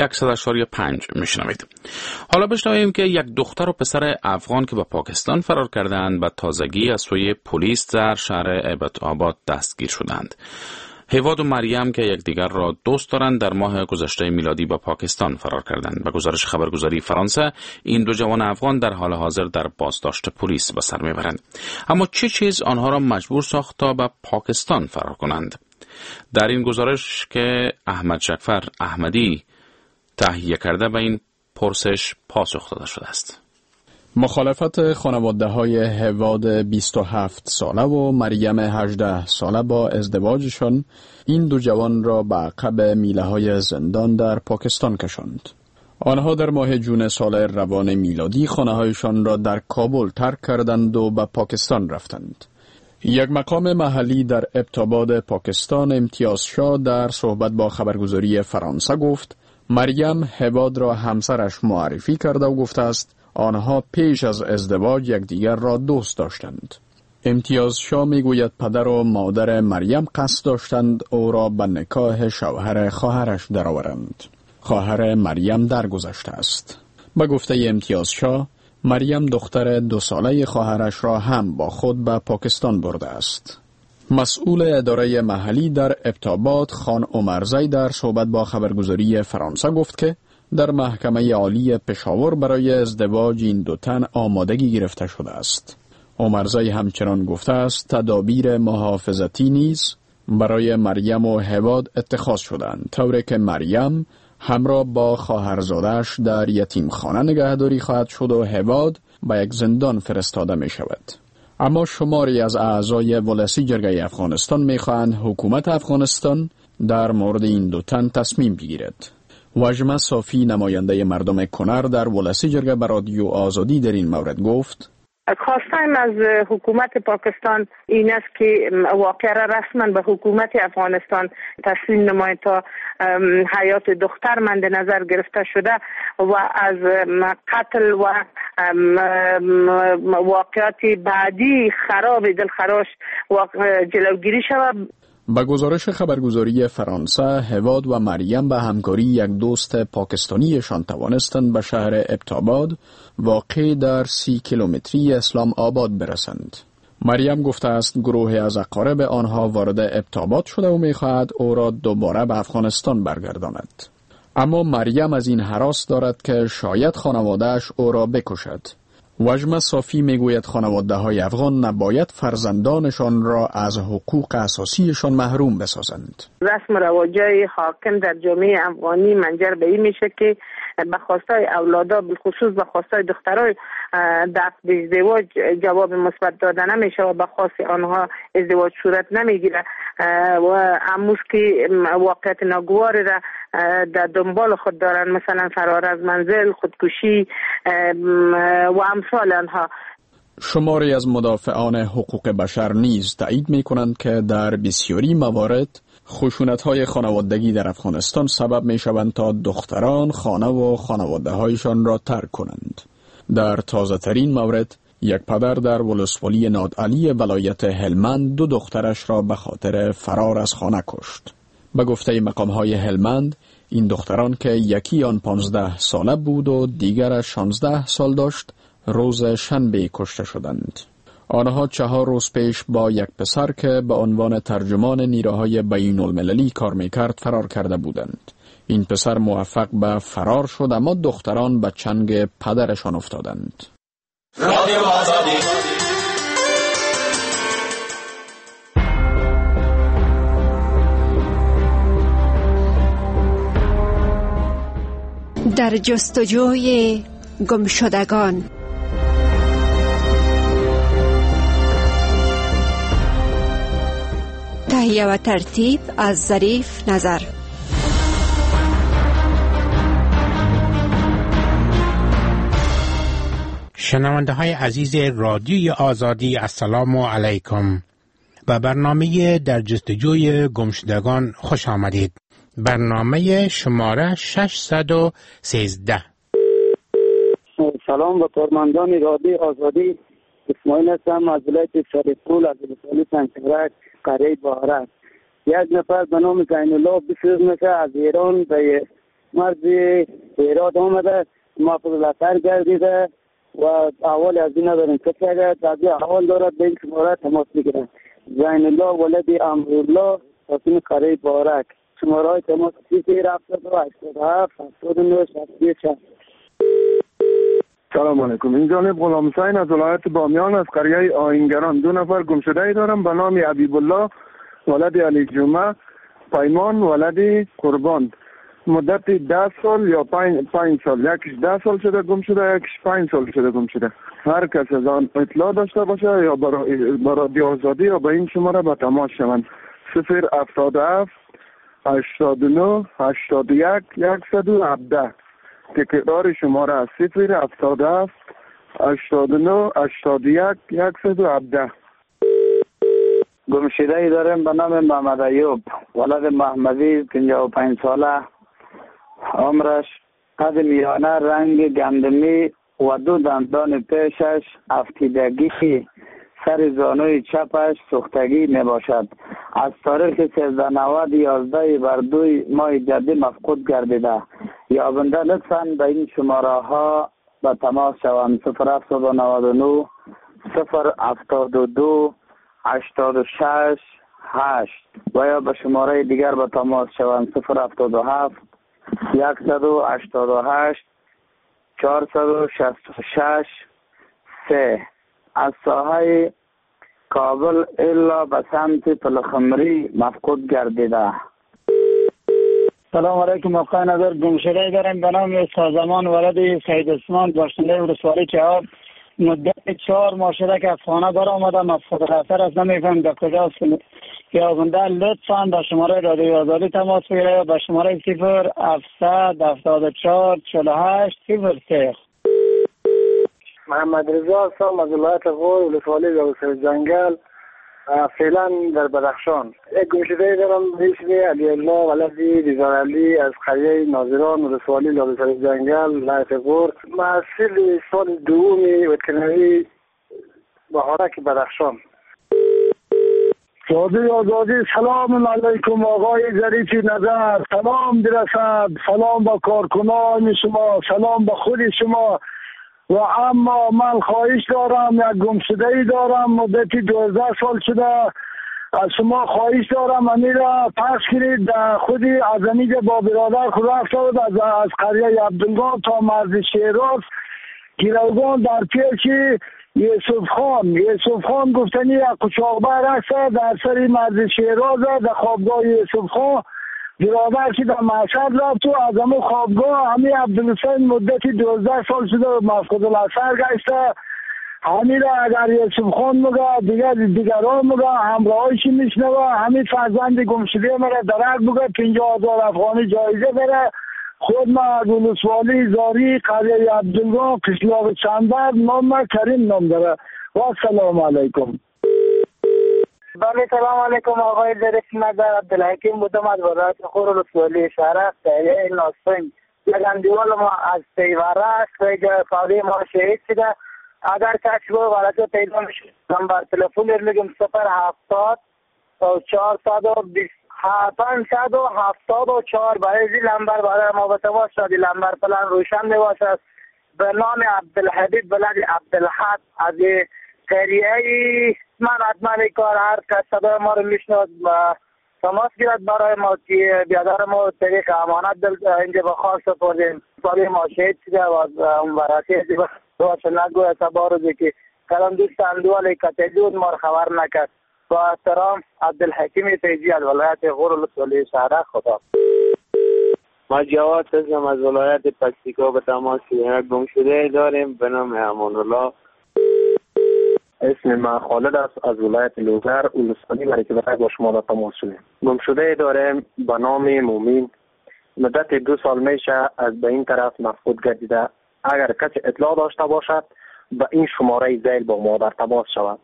100.5 میشنوید. حالا بشنویم که یک دختر و پسر افغان که به پاکستان فرار کردند به تازگی از سوی پلیس در شهر ابت‌آباد دستگیر شدند. هیواد و مریم که یکدیگر را دوست دارند در ماه گذشته میلادی به پاکستان فرار کردند. به گزارش خبرگزاری فرانسه این 2 جوان افغان در حال حاضر در بازداشت پلیس به سر میبرند. اما چه چیز آنها را مجبور ساخت تا به پاکستان فرار کنند؟ در این گزارش که احمد شکفر احمدی تهیه کرده به این پرسش پاسخ داده شده است. مخالفت خانواده های هیواد 27 ساله و مریم 18 ساله با ازدواجشان این 2 جوان را به عقب میله های زندان در پاکستان کشاند. آنها در ماه جون سال روان میلادی خانه هایشان را در کابل ترک کردند و به پاکستان رفتند. یک مقام محلی در ابت‌آباد پاکستان امتیاز شاه در صحبت با خبرگزاری فرانسه گفت مریم هیواد را همسرش معرفی کرده و گفته است آنها پیش از ازدواج یکدیگر را دوست داشتند. امتیاز شاه میگوید پدر و مادر مریم قصد داشتند او را به نکاح شوهر خواهرش درآورند. خواهر مریم درگذشته است. به گفته امتیاز شاه مریم دختر 2 ساله خواهرش را هم با خود به پاکستان برده است. مسئول اداره محلی در ابت‌آباد خان عمرزی در صحبت با خبرگزاری فرانسه گفت که در محکمه عالی پشاور برای ازدواج این 2 تن آمادگی گرفته شده است. عمرزی همچنان گفته است تدابیر محافظتی نیز برای مریم و هیواد اتخاذ شدند طوری که مریم همراه با خواهرزادش در یتیمخانه نگهداری خواهد شد و هیواد به یک زندان فرستاده می شود. اما شماری از اعضای ولسی جرگه افغانستان می خواهند حکومت افغانستان در مورد این 2 تن تصمیم بگیرد. واژمه صافی نماینده مردم کنر در ولسی جرگه به رادیو آزادی در این مورد گفت خواستم از حکومت پاکستان این است که واقعا رسما به حکومت افغانستان تسلیم نماید تا حیات دختر مد نظر گرفته شده و از قتل و واقعات بعدی خراب دلخراش جلوگیری شود. با گزارش خبرگزاری فرانسه هیواد و مریم به همکاری یک دوست پاکستانیشان توانستند به شهر ابت‌آباد واقع در 30 کیلومتری اسلام آباد برسند. مریم گفته است گروهی از اقارب آنها وارد ابتابات شده و می‌خواهد او را دوباره به افغانستان برگرداند. اما مریم از این هراس دارد که شاید خانواده‌اش او را بکشد. وجمه صافی میگوید خانواده‌های افغان نباید فرزندانشان را از حقوق اساسیشان محروم بسازند. رسم و رواجای حاکم در جامعه افغانی منجر به این میشه که به خواستای اولادا بالخصوص به خواستای دخترای در ازدواج جواب مثبت داده نمیشه و به خواست آنها ازدواج صورت نمیگیره و امروز که واقعیت ناگواری را در دنبال خود دارن، مثلا فرار از منزل، خودکشی و امثال آنها. شماری از مدافعان حقوق بشر نیز تایید می‌کنند که در بسیاری موارد خشونت‌های خانوادگی در افغانستان سبب می‌شوند تا دختران خانه و خانواده‌هایشان را ترک کنند. در تازه‌ترین مورد یک پدر در ولسوالی نادعلی ولایت هلمند 2 دخترش را به خاطر فرار از خانه کشت. به گفته مقام‌های هلمند این دختران که یکی آن 15 ساله بود و دیگرش 16 سال داشت روز شنبه کشته شدند. آنها 4 روز پیش با یک پسر که به عنوان ترجمان نیروهای بین المللی کار میکرد فرار کرده بودند. این پسر موفق به فرار شد اما دختران به چنگ پدرشان افتادند. رادیو آزادی. در جستجوی گمشدگان. تهیه و ترتیب از ظریف نظر. شنونده های عزیز رادیوی آزادی، السلام علیکم. به برنامه در جستجوی گمشدگان خوش آمدید. برنامه شماره 613. سلام به کارمندان رادیوی آزادی. اسماعیل هستم از ولایت شریف‌پور از ولسوالی پنجشنبه قریه بهارک. یک نفر به نام زین الله بسیار از ایران به مرز هرات آمده، محافظه‌الحصار گردیده و احوال از این نداریم که اگر احوال دارد به این شماره تماس بگیرد. زین الله ولد امرالله ساکن قریه بهارک. شماره های تماس 087 79 66. سلام علیکم. این جانب غلام حسین از ولایت بامیان از قریه آیینگران. 2 نفر گمشده دارم به نام حبیب الله ولد علی جمعه، پیمان ولد قربان. مدت 10 سال یا 5 سال، یکیش 10 سال شده گم شده، یکیش 5 سال شده گم شده. هر کس از آن اطلاع داشته باشه یا برای آزادی یا به این شماره به تماس شوند. 077 89 81 117. تکرار شماره است. 077 89 81 117. گمشده داریم به نام محمد ایوب ولد محمدی 55 ساله، عمرش، قد میانه، رنگ گندمی و 2 دندان پیشش افتیدگی، سر زانوی چپش سوختگی می باشد. از تاریخ 13/11 بر 2 ماه جدی مفقود گردیده. یابنده لطفاً به این شماره ها به تماس شوند. 0799 072 86 8 و یا به شماره دیگر به تماس شوند. 077 188 466 3. از ساحه کابل الا به سمت پلخمری مفقود گردیده. سلام علیکم. آقای نظر گمشده دارم به نام سازمان ولد سید عثمان باشنده ولسوالی چهار. مدت 4 ماه شده که از خانه بر آمده، مفقودالحصار از نمیفهم به کجاست. یابنده لطفاً به شماره رادیوی آزادی تماس بگیره به شماره 0774 48 03. محمد رضا هستم از ولایت غور ولسوالی روسر جنگل، فعلا در بدخشان. یک گمشده دارم به اسم علی الله ولدی ریزان علی از قریه ناظران ولسوالی روسر جنگل ولایت غور. محصل سال دوم وترینری بهارک بدخشان. رادیوی آزادی سلام علیکم آقای ظریفی نظر. سلام برسد، سلام با کارکنان شما، سلام با خود شما. و اما من خواهش دارم، یک گمشده‌ای دارم، مدتی 12 سال شده. از شما خواهش دارم امیرا پخش کنید. خودی از امید با برادر خود افتاد از قریه عبدالله تا مرز شیراز گیروگان در پیش یوسف خان گفتنی یک قچاقبر است در سر مرز شیراز در خوابگاه یوسف خان برادر که در مشهد رفت و از همون خوابگاه همین عبدالحسین مدتی 12 سال شده مفقود الاثر گشته. همین را اگر یوسف خان مگه دیگران مگه همراهایشی میشنوه همین فرزند گمشده مرا درک بگه 50,000 افغانی جایزه بره. خود ما از ولسوالی زاری قریه عبدالله قشلاق چندر نام کریم نام داره. و السلام علیکم. بله سلام علیکم آقای درست نظر عبدالحکیم بودم از وزارت خور ولسوالی شهر قریه ناسفنگ. یک اندیوال ما از تیواره است و یک فاوی ما شهید شده. اگر کسی با ولده پیدا میشه نمبر تلفون میگم 070 420 574 برای این نمبر برای ما به تماس شد. نمبر پلان روشن میباشد به نام عبدالحبیب بلد عبدالحق از قریه من حتما کار هر کس صدای ما رو میشنود تماس گیرد برای ما که بیادر ما طریق امانت اینجا به خواست سپردیم سالی ما شهید شده و اون براتی دوست نگوه تبارزی که کلام دوست اندوالی کتجود ما خبر نکرد. با احترام عبدالحکیم فیضی از ولایت غور ولسوالی شهر. خدا. ما جواد هستم از ولایت پکتیکا به تماس گمشده داریم به نام امان الله. اسم من خالد است از ولایت لوگر ولسوالی مرکز با شما را تماس شدیم. گمشده داریم به نام مومین مدت 2 سال میشه از به این طرف مفقود گردیده. اگر کسی اطلاع داشته باشد به این شماره ذیل با ما در تماس شود.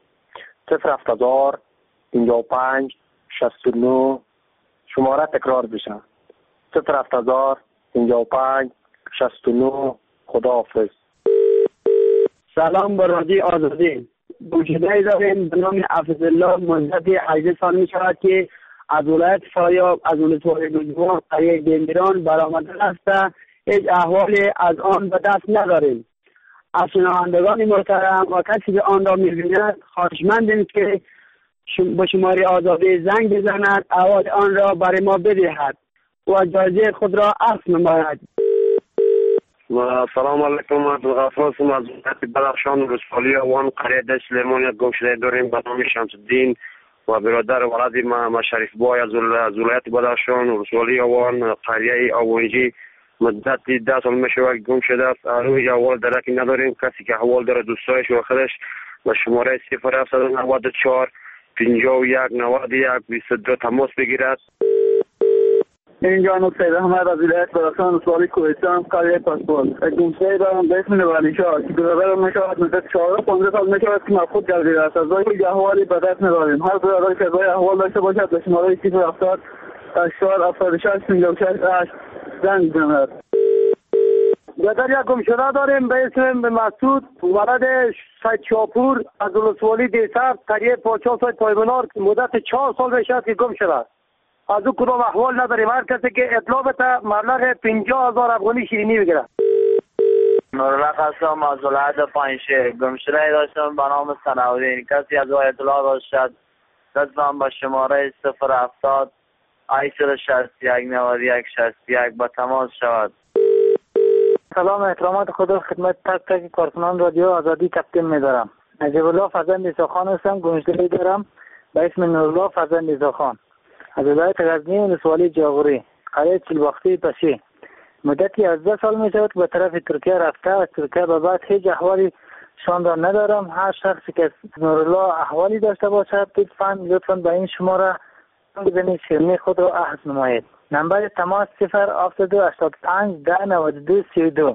070 55 69 شماره تکرار بشه 070 55 69. خداحافظ. سلام به رادیو آزادی. گمشده داریم به نام حفظالله مدت 18 سال می شود که از ولایت فاریاب از ولسوالی نوجوان قریه دنبیران برآمده است. هیچ احوالی از آن به دست نداریم. از شنوندگان محترم و کسی که آن را می‌بیند خواهشمندیم که با شماره آزادی زنگ بزند احوال آن را برای ما بدهد و جایزه خود را اخذ نماید. و سلام علیکم عبدالغفار هستم از ولایت بدخشان ولسوالی وان قریه دشت لیمون. گمشده داریم به نام شمس الدین و برادر ولد ما شریف بای از ولایت بدخشان ولسوالی وان قریه آوانجی مدت 10 سال میشه گم شده است. روی احوال درکی نداریم. کسی که احوال داره دوستایش و خودش به شماره 0794 51 91 22 تماس بگیرد. اینجا نقطه رحمت از ولایت بدخشان ولسوالی کوهستان قریه پاسپورت. گمشده دارم به اسم ولیشاه که برادر میشود مدت 4-15 سال میشود که مفقود گردیده است. از راه احوالی به دست نداریم. هر برادر که راه احوال داشته باشد به شماره 070 84 76 56 زنگ بزند. در یک گمشده داریم به اسم مسعود ولد سید شاپور از ولسوالی دیسر قریه پاچا سید پایمنار مدت 4 سال میشه که گم شده. از او کدام احوال نداریم. هر کسی که اطلاع بده مبلغ 50,000 افغانی شیرینی بگیره. نورالله هستم از ولایت پنجشیر. گمشده داشتم به نام صنعالدین. کسی از او اطلاع داشتد لطفا به شماره 070 861 91 61 با تماس شود. سلام احترامات خدا خدمت تک تک کارکنان رادیو آزادی تقدیم می‌دارم. نجیب الله فرزند ایساخان هستم. گمشده‌ای دارم به اسم نورالله فرزند ایساخان از ولایت غزنی ولسوالی جاغوری قریه چلباختی پشی. مدتی 18 سال می‌شود به طرف ترکیه رفته. از ترکیه به بعد هیچ احوالی شان را ندارم. هر شخصی که نورالله احوالی داشته باشد لطفاً به این شماره بزنید شیرینی خود را اخذ نمایید. نمبر تماس 07285 1092 32.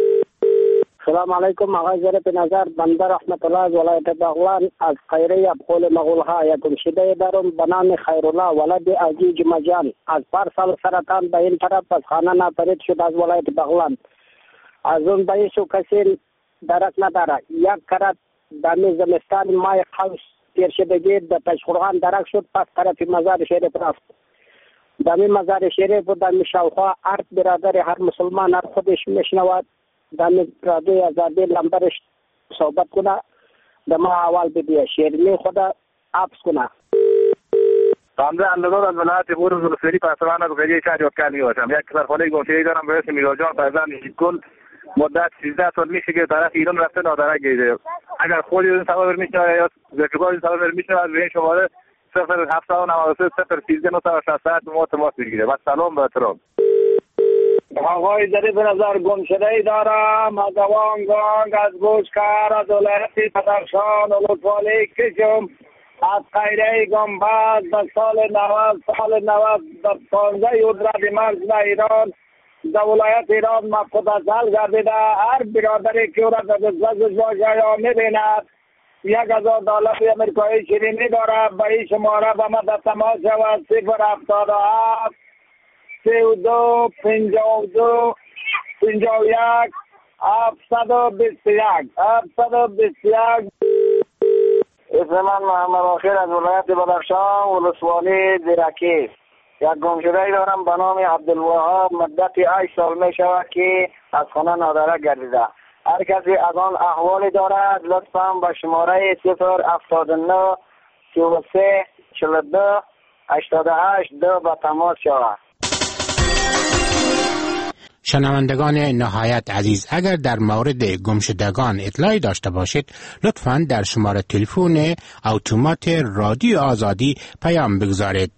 سلام علیکم آقای ظریف نظر بنده رحمت الله از ولایت بغلان از قریه ابخول مغولها. یک گمشده دارم به نام خیرالله ولد عزیز مجان از پارسال سرطان به این طرف از خانه ناپدید شد از ولایت بغلان. از اون بایشو کسی درک نداره. یک کرد دمی زمستان مای قوس تیر شدگی به پشخورغان درک شد. پس طرف مزار شریف رفت. دمی مزار شریف و دمی شاوخوا ارد برادر هر مسلمان هر خودش میشنود دم رادیو آزادی لمبرش صحبت کنه دما اول بدیه شیرینی خدا عفظ کنه. رمضان اندازاد از ولایت غور ولسوالی پسوان از قریه شهر یادکانی هستم. یک سرخانه گمشده‌ای دارم به اسم میراجان فرزند کل مدت 13 سال میشه که طرف ایران رفته نادرک گیره. اگر خودی این سوال میشنوه یا رفیقای این سوال میشنوه از این شماره 0793 013 967 به ما تماس بگیره. و سلام و احترام. آقای ظریف نظر گمشده‌ای دارم از اوانگانگ از گوشکر از ولایت بدخشان ولسوالی کشم از قیره گنبد در سال 90 در 15 ارداد مرز ایران در ولایت ایران مفقود ازل گردیده. هر برادری که او را در دسترس باشه یا می‌بیند $1000 امریکایی شیرینی دارد. به این شماره به ما در تماس شود 077 32 52 51 721. اسم من محمد آخر از ولایت بدخشان ولسوالی زیرکی. یک گمشده‌ای دارم به نام عبدالوهاب مدت 8 سال می شود که از خانه نادرک گردیده. هر کسی از آن احوالی دارد لطفاً به شماره 079 33 42 88 2 به تماس شود. شنوندگان نهایت عزیز، اگر در مورد گمشدگان اطلاعی داشته باشید لطفاً در شماره تلفن اتومات رادیو آزادی پیام بگذارید.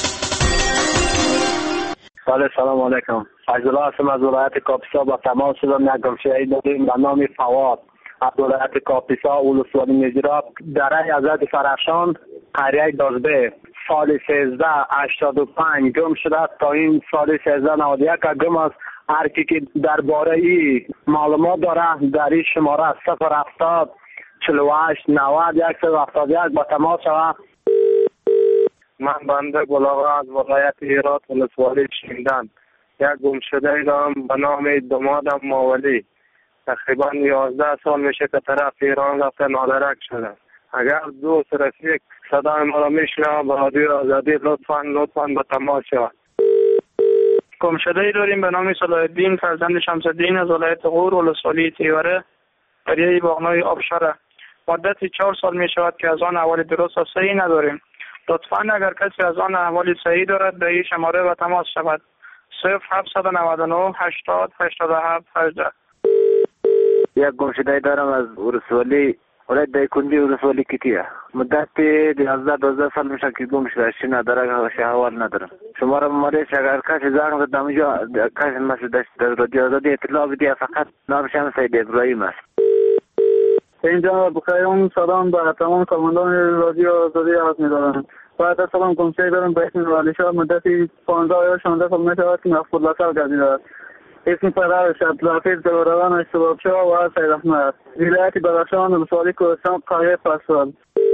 سلام علیکم. فیض‌الله هستم از ولایت کاپیسا. با تماس شدم یک گمشده‌ای داریم به نام فواد از ولایت کاپیسا ولسوالی میرجراب دره حضرت فرخشان قریه دازبه. سال 1385 گم شده تا این سال 1391 گم است. هر کی که درباره ای معلومات داره در این شماره 070 48 90 171 با تماس شود. من بنده گلاغا از ولایت هرات ولسوالی شیندن. یک گمشده‌ای دارم به نام دمادم ماولی. تقریبا 11 سال میشه که طرف ایران رفته نادرک شده. اگر دوست رفیق صدای ما را میشنوه به رادیو آزادی لطفاً به تماس شود. گمشده‌ای داریم به نام صلاح الدین فرزند شمس‌الدین از ولایت غور ولسوالی تیوره قریه باغنوی آبشاره. مدت 4 سال می شود که از آن احوال درست و صحیح نداریم. لطفاً اگر کسی از آن احوال صحیح دارد به این شماره به تماس شود 0799 80 87 18. یک گمشده‌ای دارم از ولسوالی ولایت دایکندی ولسوالی کیتیه. مدت 11-12 سال میشه که گم شده. اشی نداره احوال ندارم. شماره مالیش اگر کسی زنگ زد اینجا کسی مسئول در رادیو آزادی اطلاع بدید. فقط نامشم سید ابراهیم است. اینجا بخیرم سلام به تمام کارمندان رادیو آزادی عرض می‌دارم. بعد از سلام گمشده‌ای دارم به اسم ولی شاه مدت 15 یا 16 سال میشود که مفقود الحال گردیده. اسم پدرش عبدالحفیظ دلاروان اشتباق‌شاه و سید احمد. ولایت بدخشان ولسوالی کوهستان قریه پسوال.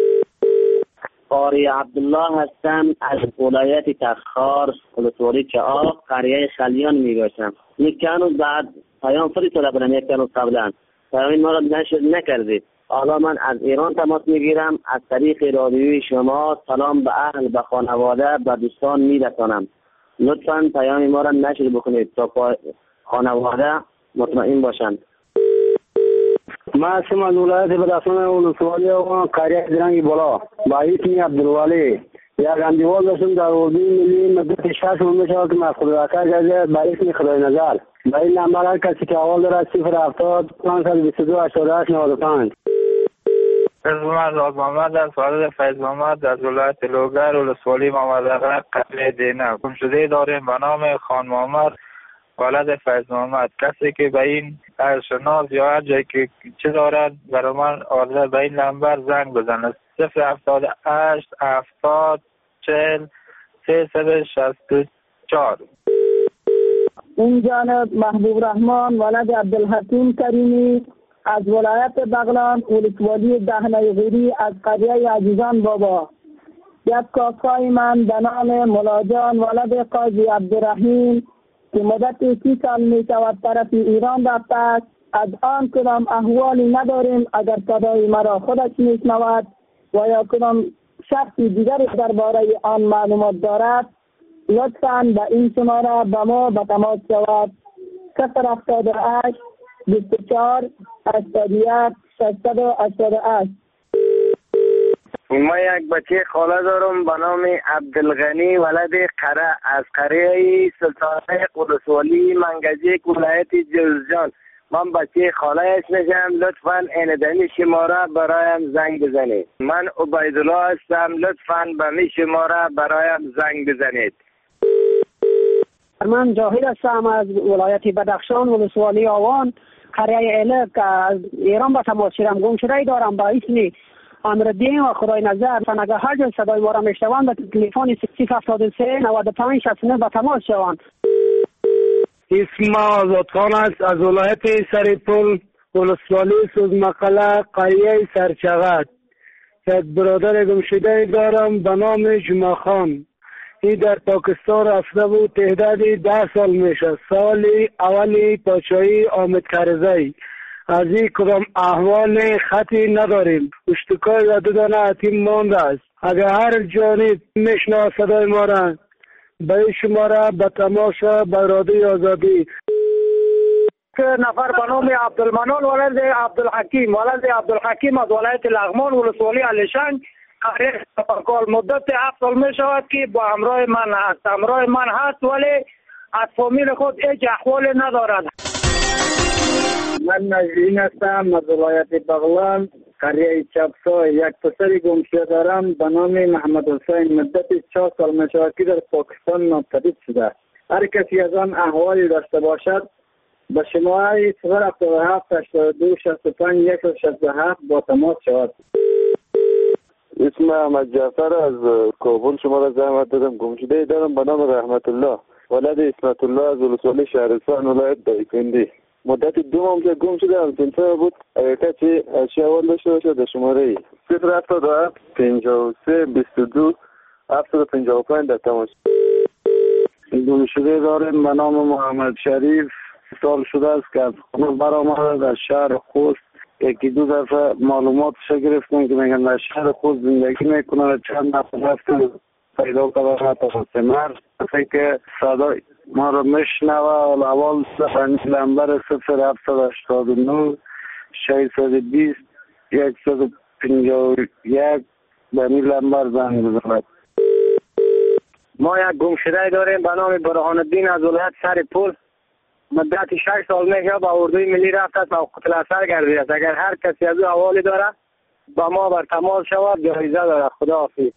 قاری عبدالله هستم از ولایت تخار ولسوالی چعاق قریه خلیان میباشم. یک کانون بعد پیام فرستاده بودم یک کانون قبلا پیام ما را نشر نکردید. حالا من از ایران تماس میگیرم از طریق رادیوی شما سلام به اهل به خانواده به دوستان میرسانم. لطفاً پیام ما را نشر بکنید تا خانواده مطمئن باشند. ما هستم از ولایت بدخشان ولسوالی و قریه درنگ بالا با اسم عبدالولی. یک اندیوال داشتم در اردوی ملی مدت 6 ماه میشود که مفقود الحال گردیده با اسم خدای نظر. با این نمبر هر کسی که احوال دارد 070 522 88 95. اسم من راز محمد است. والد فیض محمد از ولایت لوگر ولسوالی محمد قریه دینه. گمشده‌ای داریم به نام خان محمد والد فیض محمد. کسی که به این شناس یا هر جایی که چه دارد برای من آدرس به این نمبر زنگ بزنه 078 70 40 364. این جانب محبوب رحمان ولد عبدالحکیم کریمی از ولایت بغلان ولسوالی دهنه غیری از قریه عزیزان بابا. یک کاکای من به نام ملاجان ولد قاضی عبدالرحیم که مدت 30 سال می شود طرف ایران رفته است. از آن کدام احوالی نداریم. اگر صدای مرا خودش می شنود و یا کدام شخصی دیگری درباره آن معلومات دارد لطفاً به این شماره به ما به تماس شود 078 24 81 688. ما یک بچه خاله دارم به نام عبدالغنی ولد قره از قریه سلطانه ولسوالی منگجیک ولایت جوزجان. من بچه خالهش میشم. لطفاً این شماره برایم زنگ بزنید. من عبیدالله هستم. لطفاً به می شماره برایم زنگ بزنید. من جاهد هستم از ولایت بدخشان ولسوالی آوان قریه الک از ایران به تماس شدم. گم شده دارم با اسم امرالدین و خدای نظر. اگر هر جا صدای ما را میشنوند به تلفن 073 95 69 به تماس شوند. اسم آزادخان است از ولایت سریپل ولسوالی سوزمقله قریه سرچغد. یک برادر گم شده دارم به نام جمعه خان. این در پاکستان رفته بود. تعدادی 10 سال میشه. سالی اولی پادشاهی حامد کرزی. از این کدام احوال خطی نداریم. اشتکای و 2 دانه حتیم مانده است. اگر هر جانب میشنوه صدای ما را به این شماره به تماس به رادیو آزادی. نفر به نام عبدالمنان ولد عبدالحکیم از ولایت لغمان ولسوالی علیشنگ قریه سفرکال. مدت 7 سال می شود که با همراه من هست ولی از فامیل خود هیچ احوال ندارد. من نجرین هستم از ولایت بغلان قریه چپسا. یک پسری گم شده دارم به نام محمد حسین. مدت 4 سال می شود که در پاکستان ناپدید شده. هر کسی از آن احوالی داشته باشد به شماره 077 82 65 167 با تماس شود. اسم احمد جعفر از کابل شما را زحمت دادم. گم شده دارم به نام رحمت الله ولد اسمت الله از ولسوالی شهرستان ولایت دایکنی. مدت 2 ماه که گم شده هم تنطقه بود. اگر کسی اشیاء داشته باشه در شماره 077 53 22 755 در تماس. گم شده داریم به نام محمد شریف. سال شده است که از خونه برآمده در شهر خوست. 1-2 دفعه معلوماتش گرفتم که میگن در شهر خوست زندگی میکنه. چند نفر رفتم پیدا کردم تقسیمر که صدای ما رو میشنوه. اول لمبر 0789 620 151 به این لمبر زنگ بزند. ما یک گم شده داریم به نام برهان الدین از ولایت سرپل. مدت 6 سال میشه با اردوی ملی رفت است و قتل اثر گردیده است. اگر هر کسی از او احوالی داره با ما بر تماس شود جایزه داره. خداحافظ.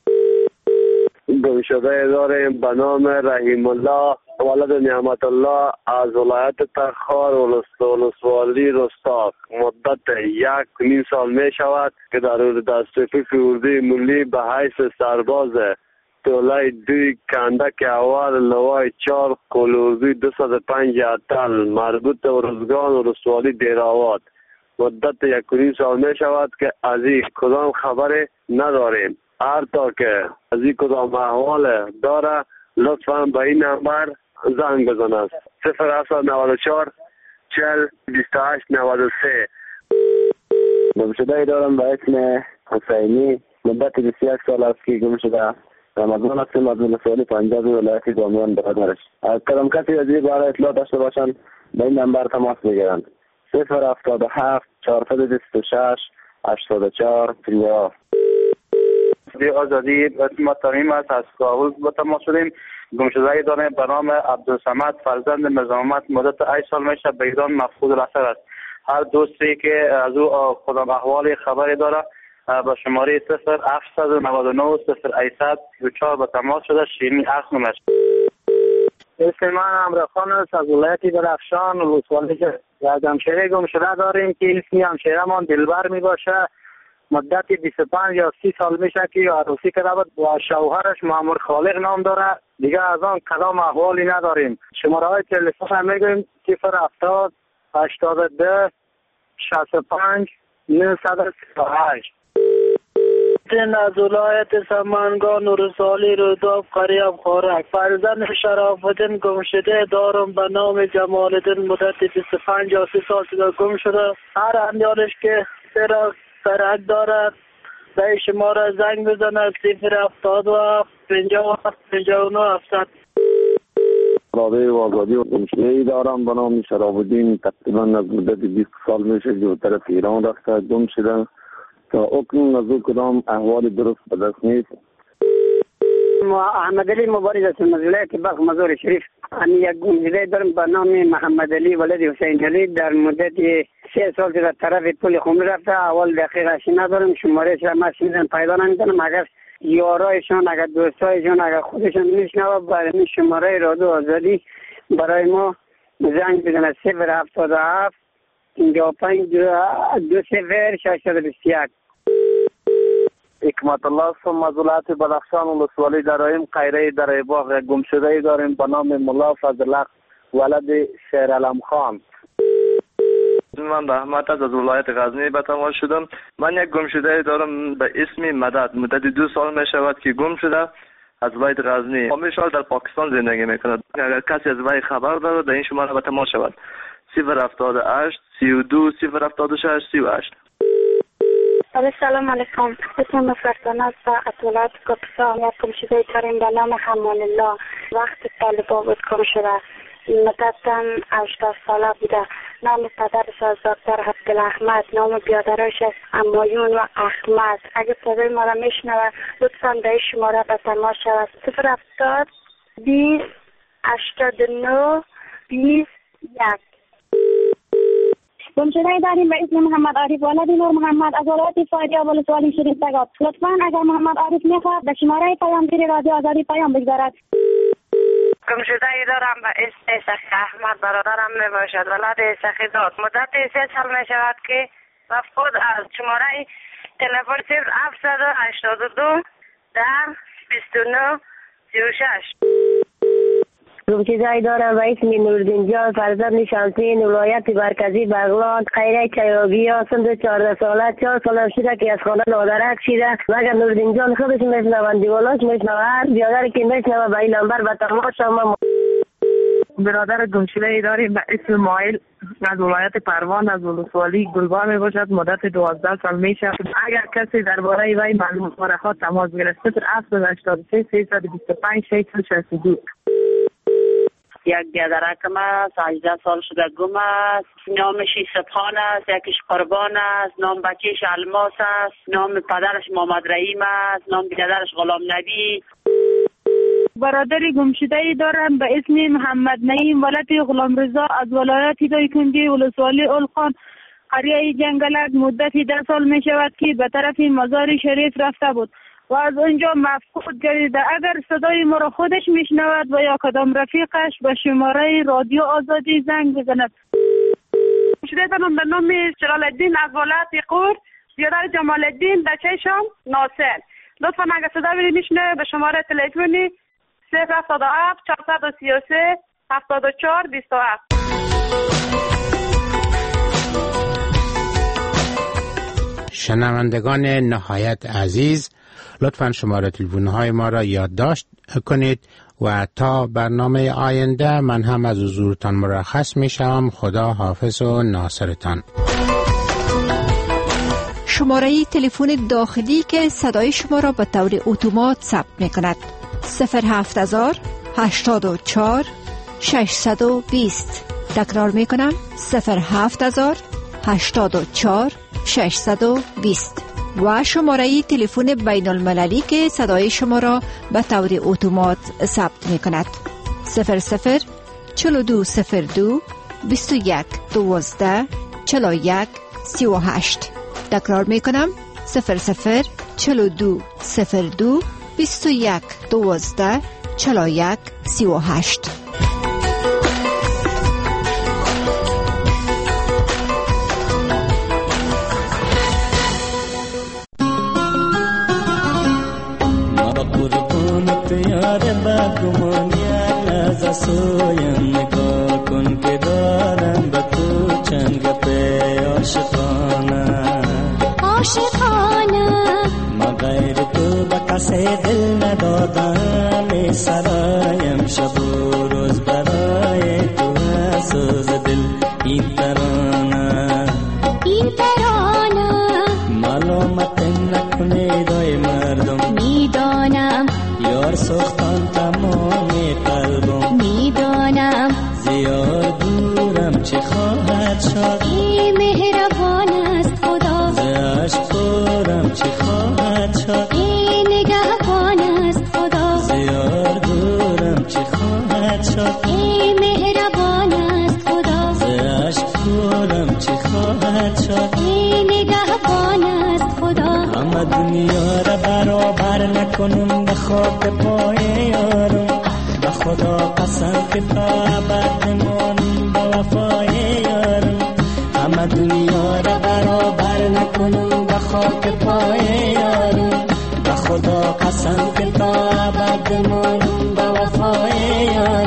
گم شده داریم به نام رحیم الله ولد نعمت الله از ولایت تخار ولسوالی رستاق. مدت 1.5 سال می شود که در دسترسی اردوی ملی به حیث سرباز تولای 2 کندک اول لوای 4 قلوزی 205 اتل مربوط به روزگان ولسوالی دیراوات. مدت 1.5 سال می شود که از این کدام خبری نداریم. هر تا که از این کدام احوال داره لطفاً به این نمبر زنگ بزند. 0794 40 28 93. گم شده دارم به اسم حسینی. مدت 21 سال است که گم شده. رمضان هستیم از ولسوالی پنجاب ولایت بامیان برادرش. از کدام کسی از این باره اطلاع داشته باشند به این نمبر تماس بگیرند. 077 426 84 50. آزادی اسم تمیم است از کابل با تماس شدیم. گم شده داریم به نام عبدالصمد فرزند نظامت. مدت 8 سال میشه به ایران مفقود الاثر است. هر دوستی که از او خودم احوال خبری داره با شماره 0799 0800 24 به تماس شده. شیرینی عکس نمش. اسم من امرخان است از ولایت بدخشان ولسوالی. از همشهره گم شده داریم که اسمی همشهره‌مان دلبر می باشه. مدت 25 یا 30 سال میشه که عروسی کرده بود و شوهرش مامور خالق نام داره. دیگه از آن کدام احوالی نداریم. شماره های تلفن هم میگویم 070 82 65 938. از ولایت سمنگان ورسوالی روداب قریب خورک. فرزند شرافالدین گم شده دارم به نام جمال الدین. مدت 25 یا 30 سال شده گم شده. هر امیالش که سرک دارد به شماره زنگ بزند. 077 57 59 700. رادیو آزادی و گمشده‌ای دارم به نام شراب‌الدین. تقریبا از مدت 20 سال میشه که به طرف ایران رفته گم شده تا اکنون از او کدام احوال درست به دست نیست. احمد علی مبارز هستم از ولایت بلخ مزار شریف. من یک گمشده دارم به نام محمد علی ولد حسین علی. در مدت 3 سال در طرف پل خمری رفته. اول دقیقش ندارم، شمارهش را من پیدا نمی‌کنم. اگر یارایشان، اگر دوستایشان، اگر خودشان میشنوه برای این شماره رادیو آزادی برای ما زنگ بزنه 077 55 20 621. حکمت الله هستم از ولایت بدخشان ولسوالی درایم قیره در باغ. گمشده‌ای داریم به نام ملا فضل ولد شیر علم خان. من رحمت از ولایت غزنی به تماس شدم. من یک گمشده دارم به اسم مدد. مدت 2 سال می شود که گم شده از ولایت غزنی. همیشه در پاکستان زندگی میکند. اگر کسی از وی خبر دارد در این شماره به تماس شود 078 32 076 38. سلام علیکم. اسمم فرزانه است از ولایت کاپیسا. یک گمشده داریم به نام حمان الله. وقت طالبان بود گم شده. مدتاً 18 ساله بوده. نام پدرش از دکتر عبدالاحمد، نام بیادرش از امایون و احمد. اگر صدای ما را میشنوه لطفاً به این شماره به تماس شود 070 20 89 21. گمشده داریم به اسم محمد عارف ولد نور محمد از ولایت فاریاب ولسوالی شریف تگاب. لطفاً اگر محمد عارف میخواد به شماره پیامگیر رادیو آزادی پیام بگذارد. گمشده ای دارم به اسم سخی احمد، برادرم می باشد، ولد سخی داد. مدت 3 سال می شود که مفقود از شماره تلفن 0782 10 29 36. گمشده ای دارم به اسم نوردین جان فرزند شمسین ولایت مرکزی بغلان قیره چیابی. سن 14 ساله 4 سال شده که از خانه نادرک شده. مگر نوردین جان خودش میشنوند دیوالاش میشنوه هر بیادر که میشنوه به این نمبر به تماس شما. برادر گمشده ای داریم به اسم مایل از ولایت پروان از ولسوالی گلبا می باشد. مدت 12 سال می شود. اگر کسی درباره وی معلومات را تماس گرفت 083 325 662. یک بیادرکم است 18 سال شده گم است. نامش سبحان است، یکیش قربان است، نام بچهش الماس است، نام پدرش محمد رحیم است، نام بیادرش غلام نبی. برادر گمشده ای دارم به اسم محمد نعیم ولد غلام رضا از ولایت دایکنی ولسوالی اولخان قریه جنگلک. مدت 10 سال می شود که به طرف مزار شریف رفته بود و از اونجا مفقود گردیده. اگر صدای ما را خودش میشنود و یا کدام رفیقش به شماره رادیو آزادی زنگ بزند. گمشده دارم به نام جلال الدین از ولایت قور، بیادر جمال الدین، بچه شام ناصر. لطفا اگر صدای میشنوه به شماره تلفنی 077 433 74 27. شنوندگان نهایت عزیز، لطفاً شماره تلفن‌های ما را یادداشت کنید و تا برنامه آینده من هم از حضورتان مرخص میشم. خدا حافظ و ناصرتان. شماره تلفن داخلی که صدای شما را به طور اتومات ثبت می‌کند 07000 84 620. تکرار می‌کنم 07000 84 620 و شماره تلفن بین المللی که صدای شما را به طور اتومات ثبت می کند 00 4202 21 12 41 38. تکرار می کنم 00 4202 21 12 41 38. سویم نگاه کن که دارم به تو چند گپه عاشقانه ما غیر تو به کسی دل ندادم سرایم شب و روز برای تو سوز دل این ترانه معلومت نکنه دای مردم میدانم یار سختان تمام قلبم میدانم خواهد شد. ای مهربان است خدا، ز عشق کورم چی خواهد شد. ای نگهبان است خدا، همه دنیا را برابر نکنم به خاک پای یارم. به خدا قسم که تا ابد بمانم به وفای یارم. همه دنیا را برابر نکنم به خاک پای یارم. به خدا قسم که تا ابد بمانم به وفای یارم.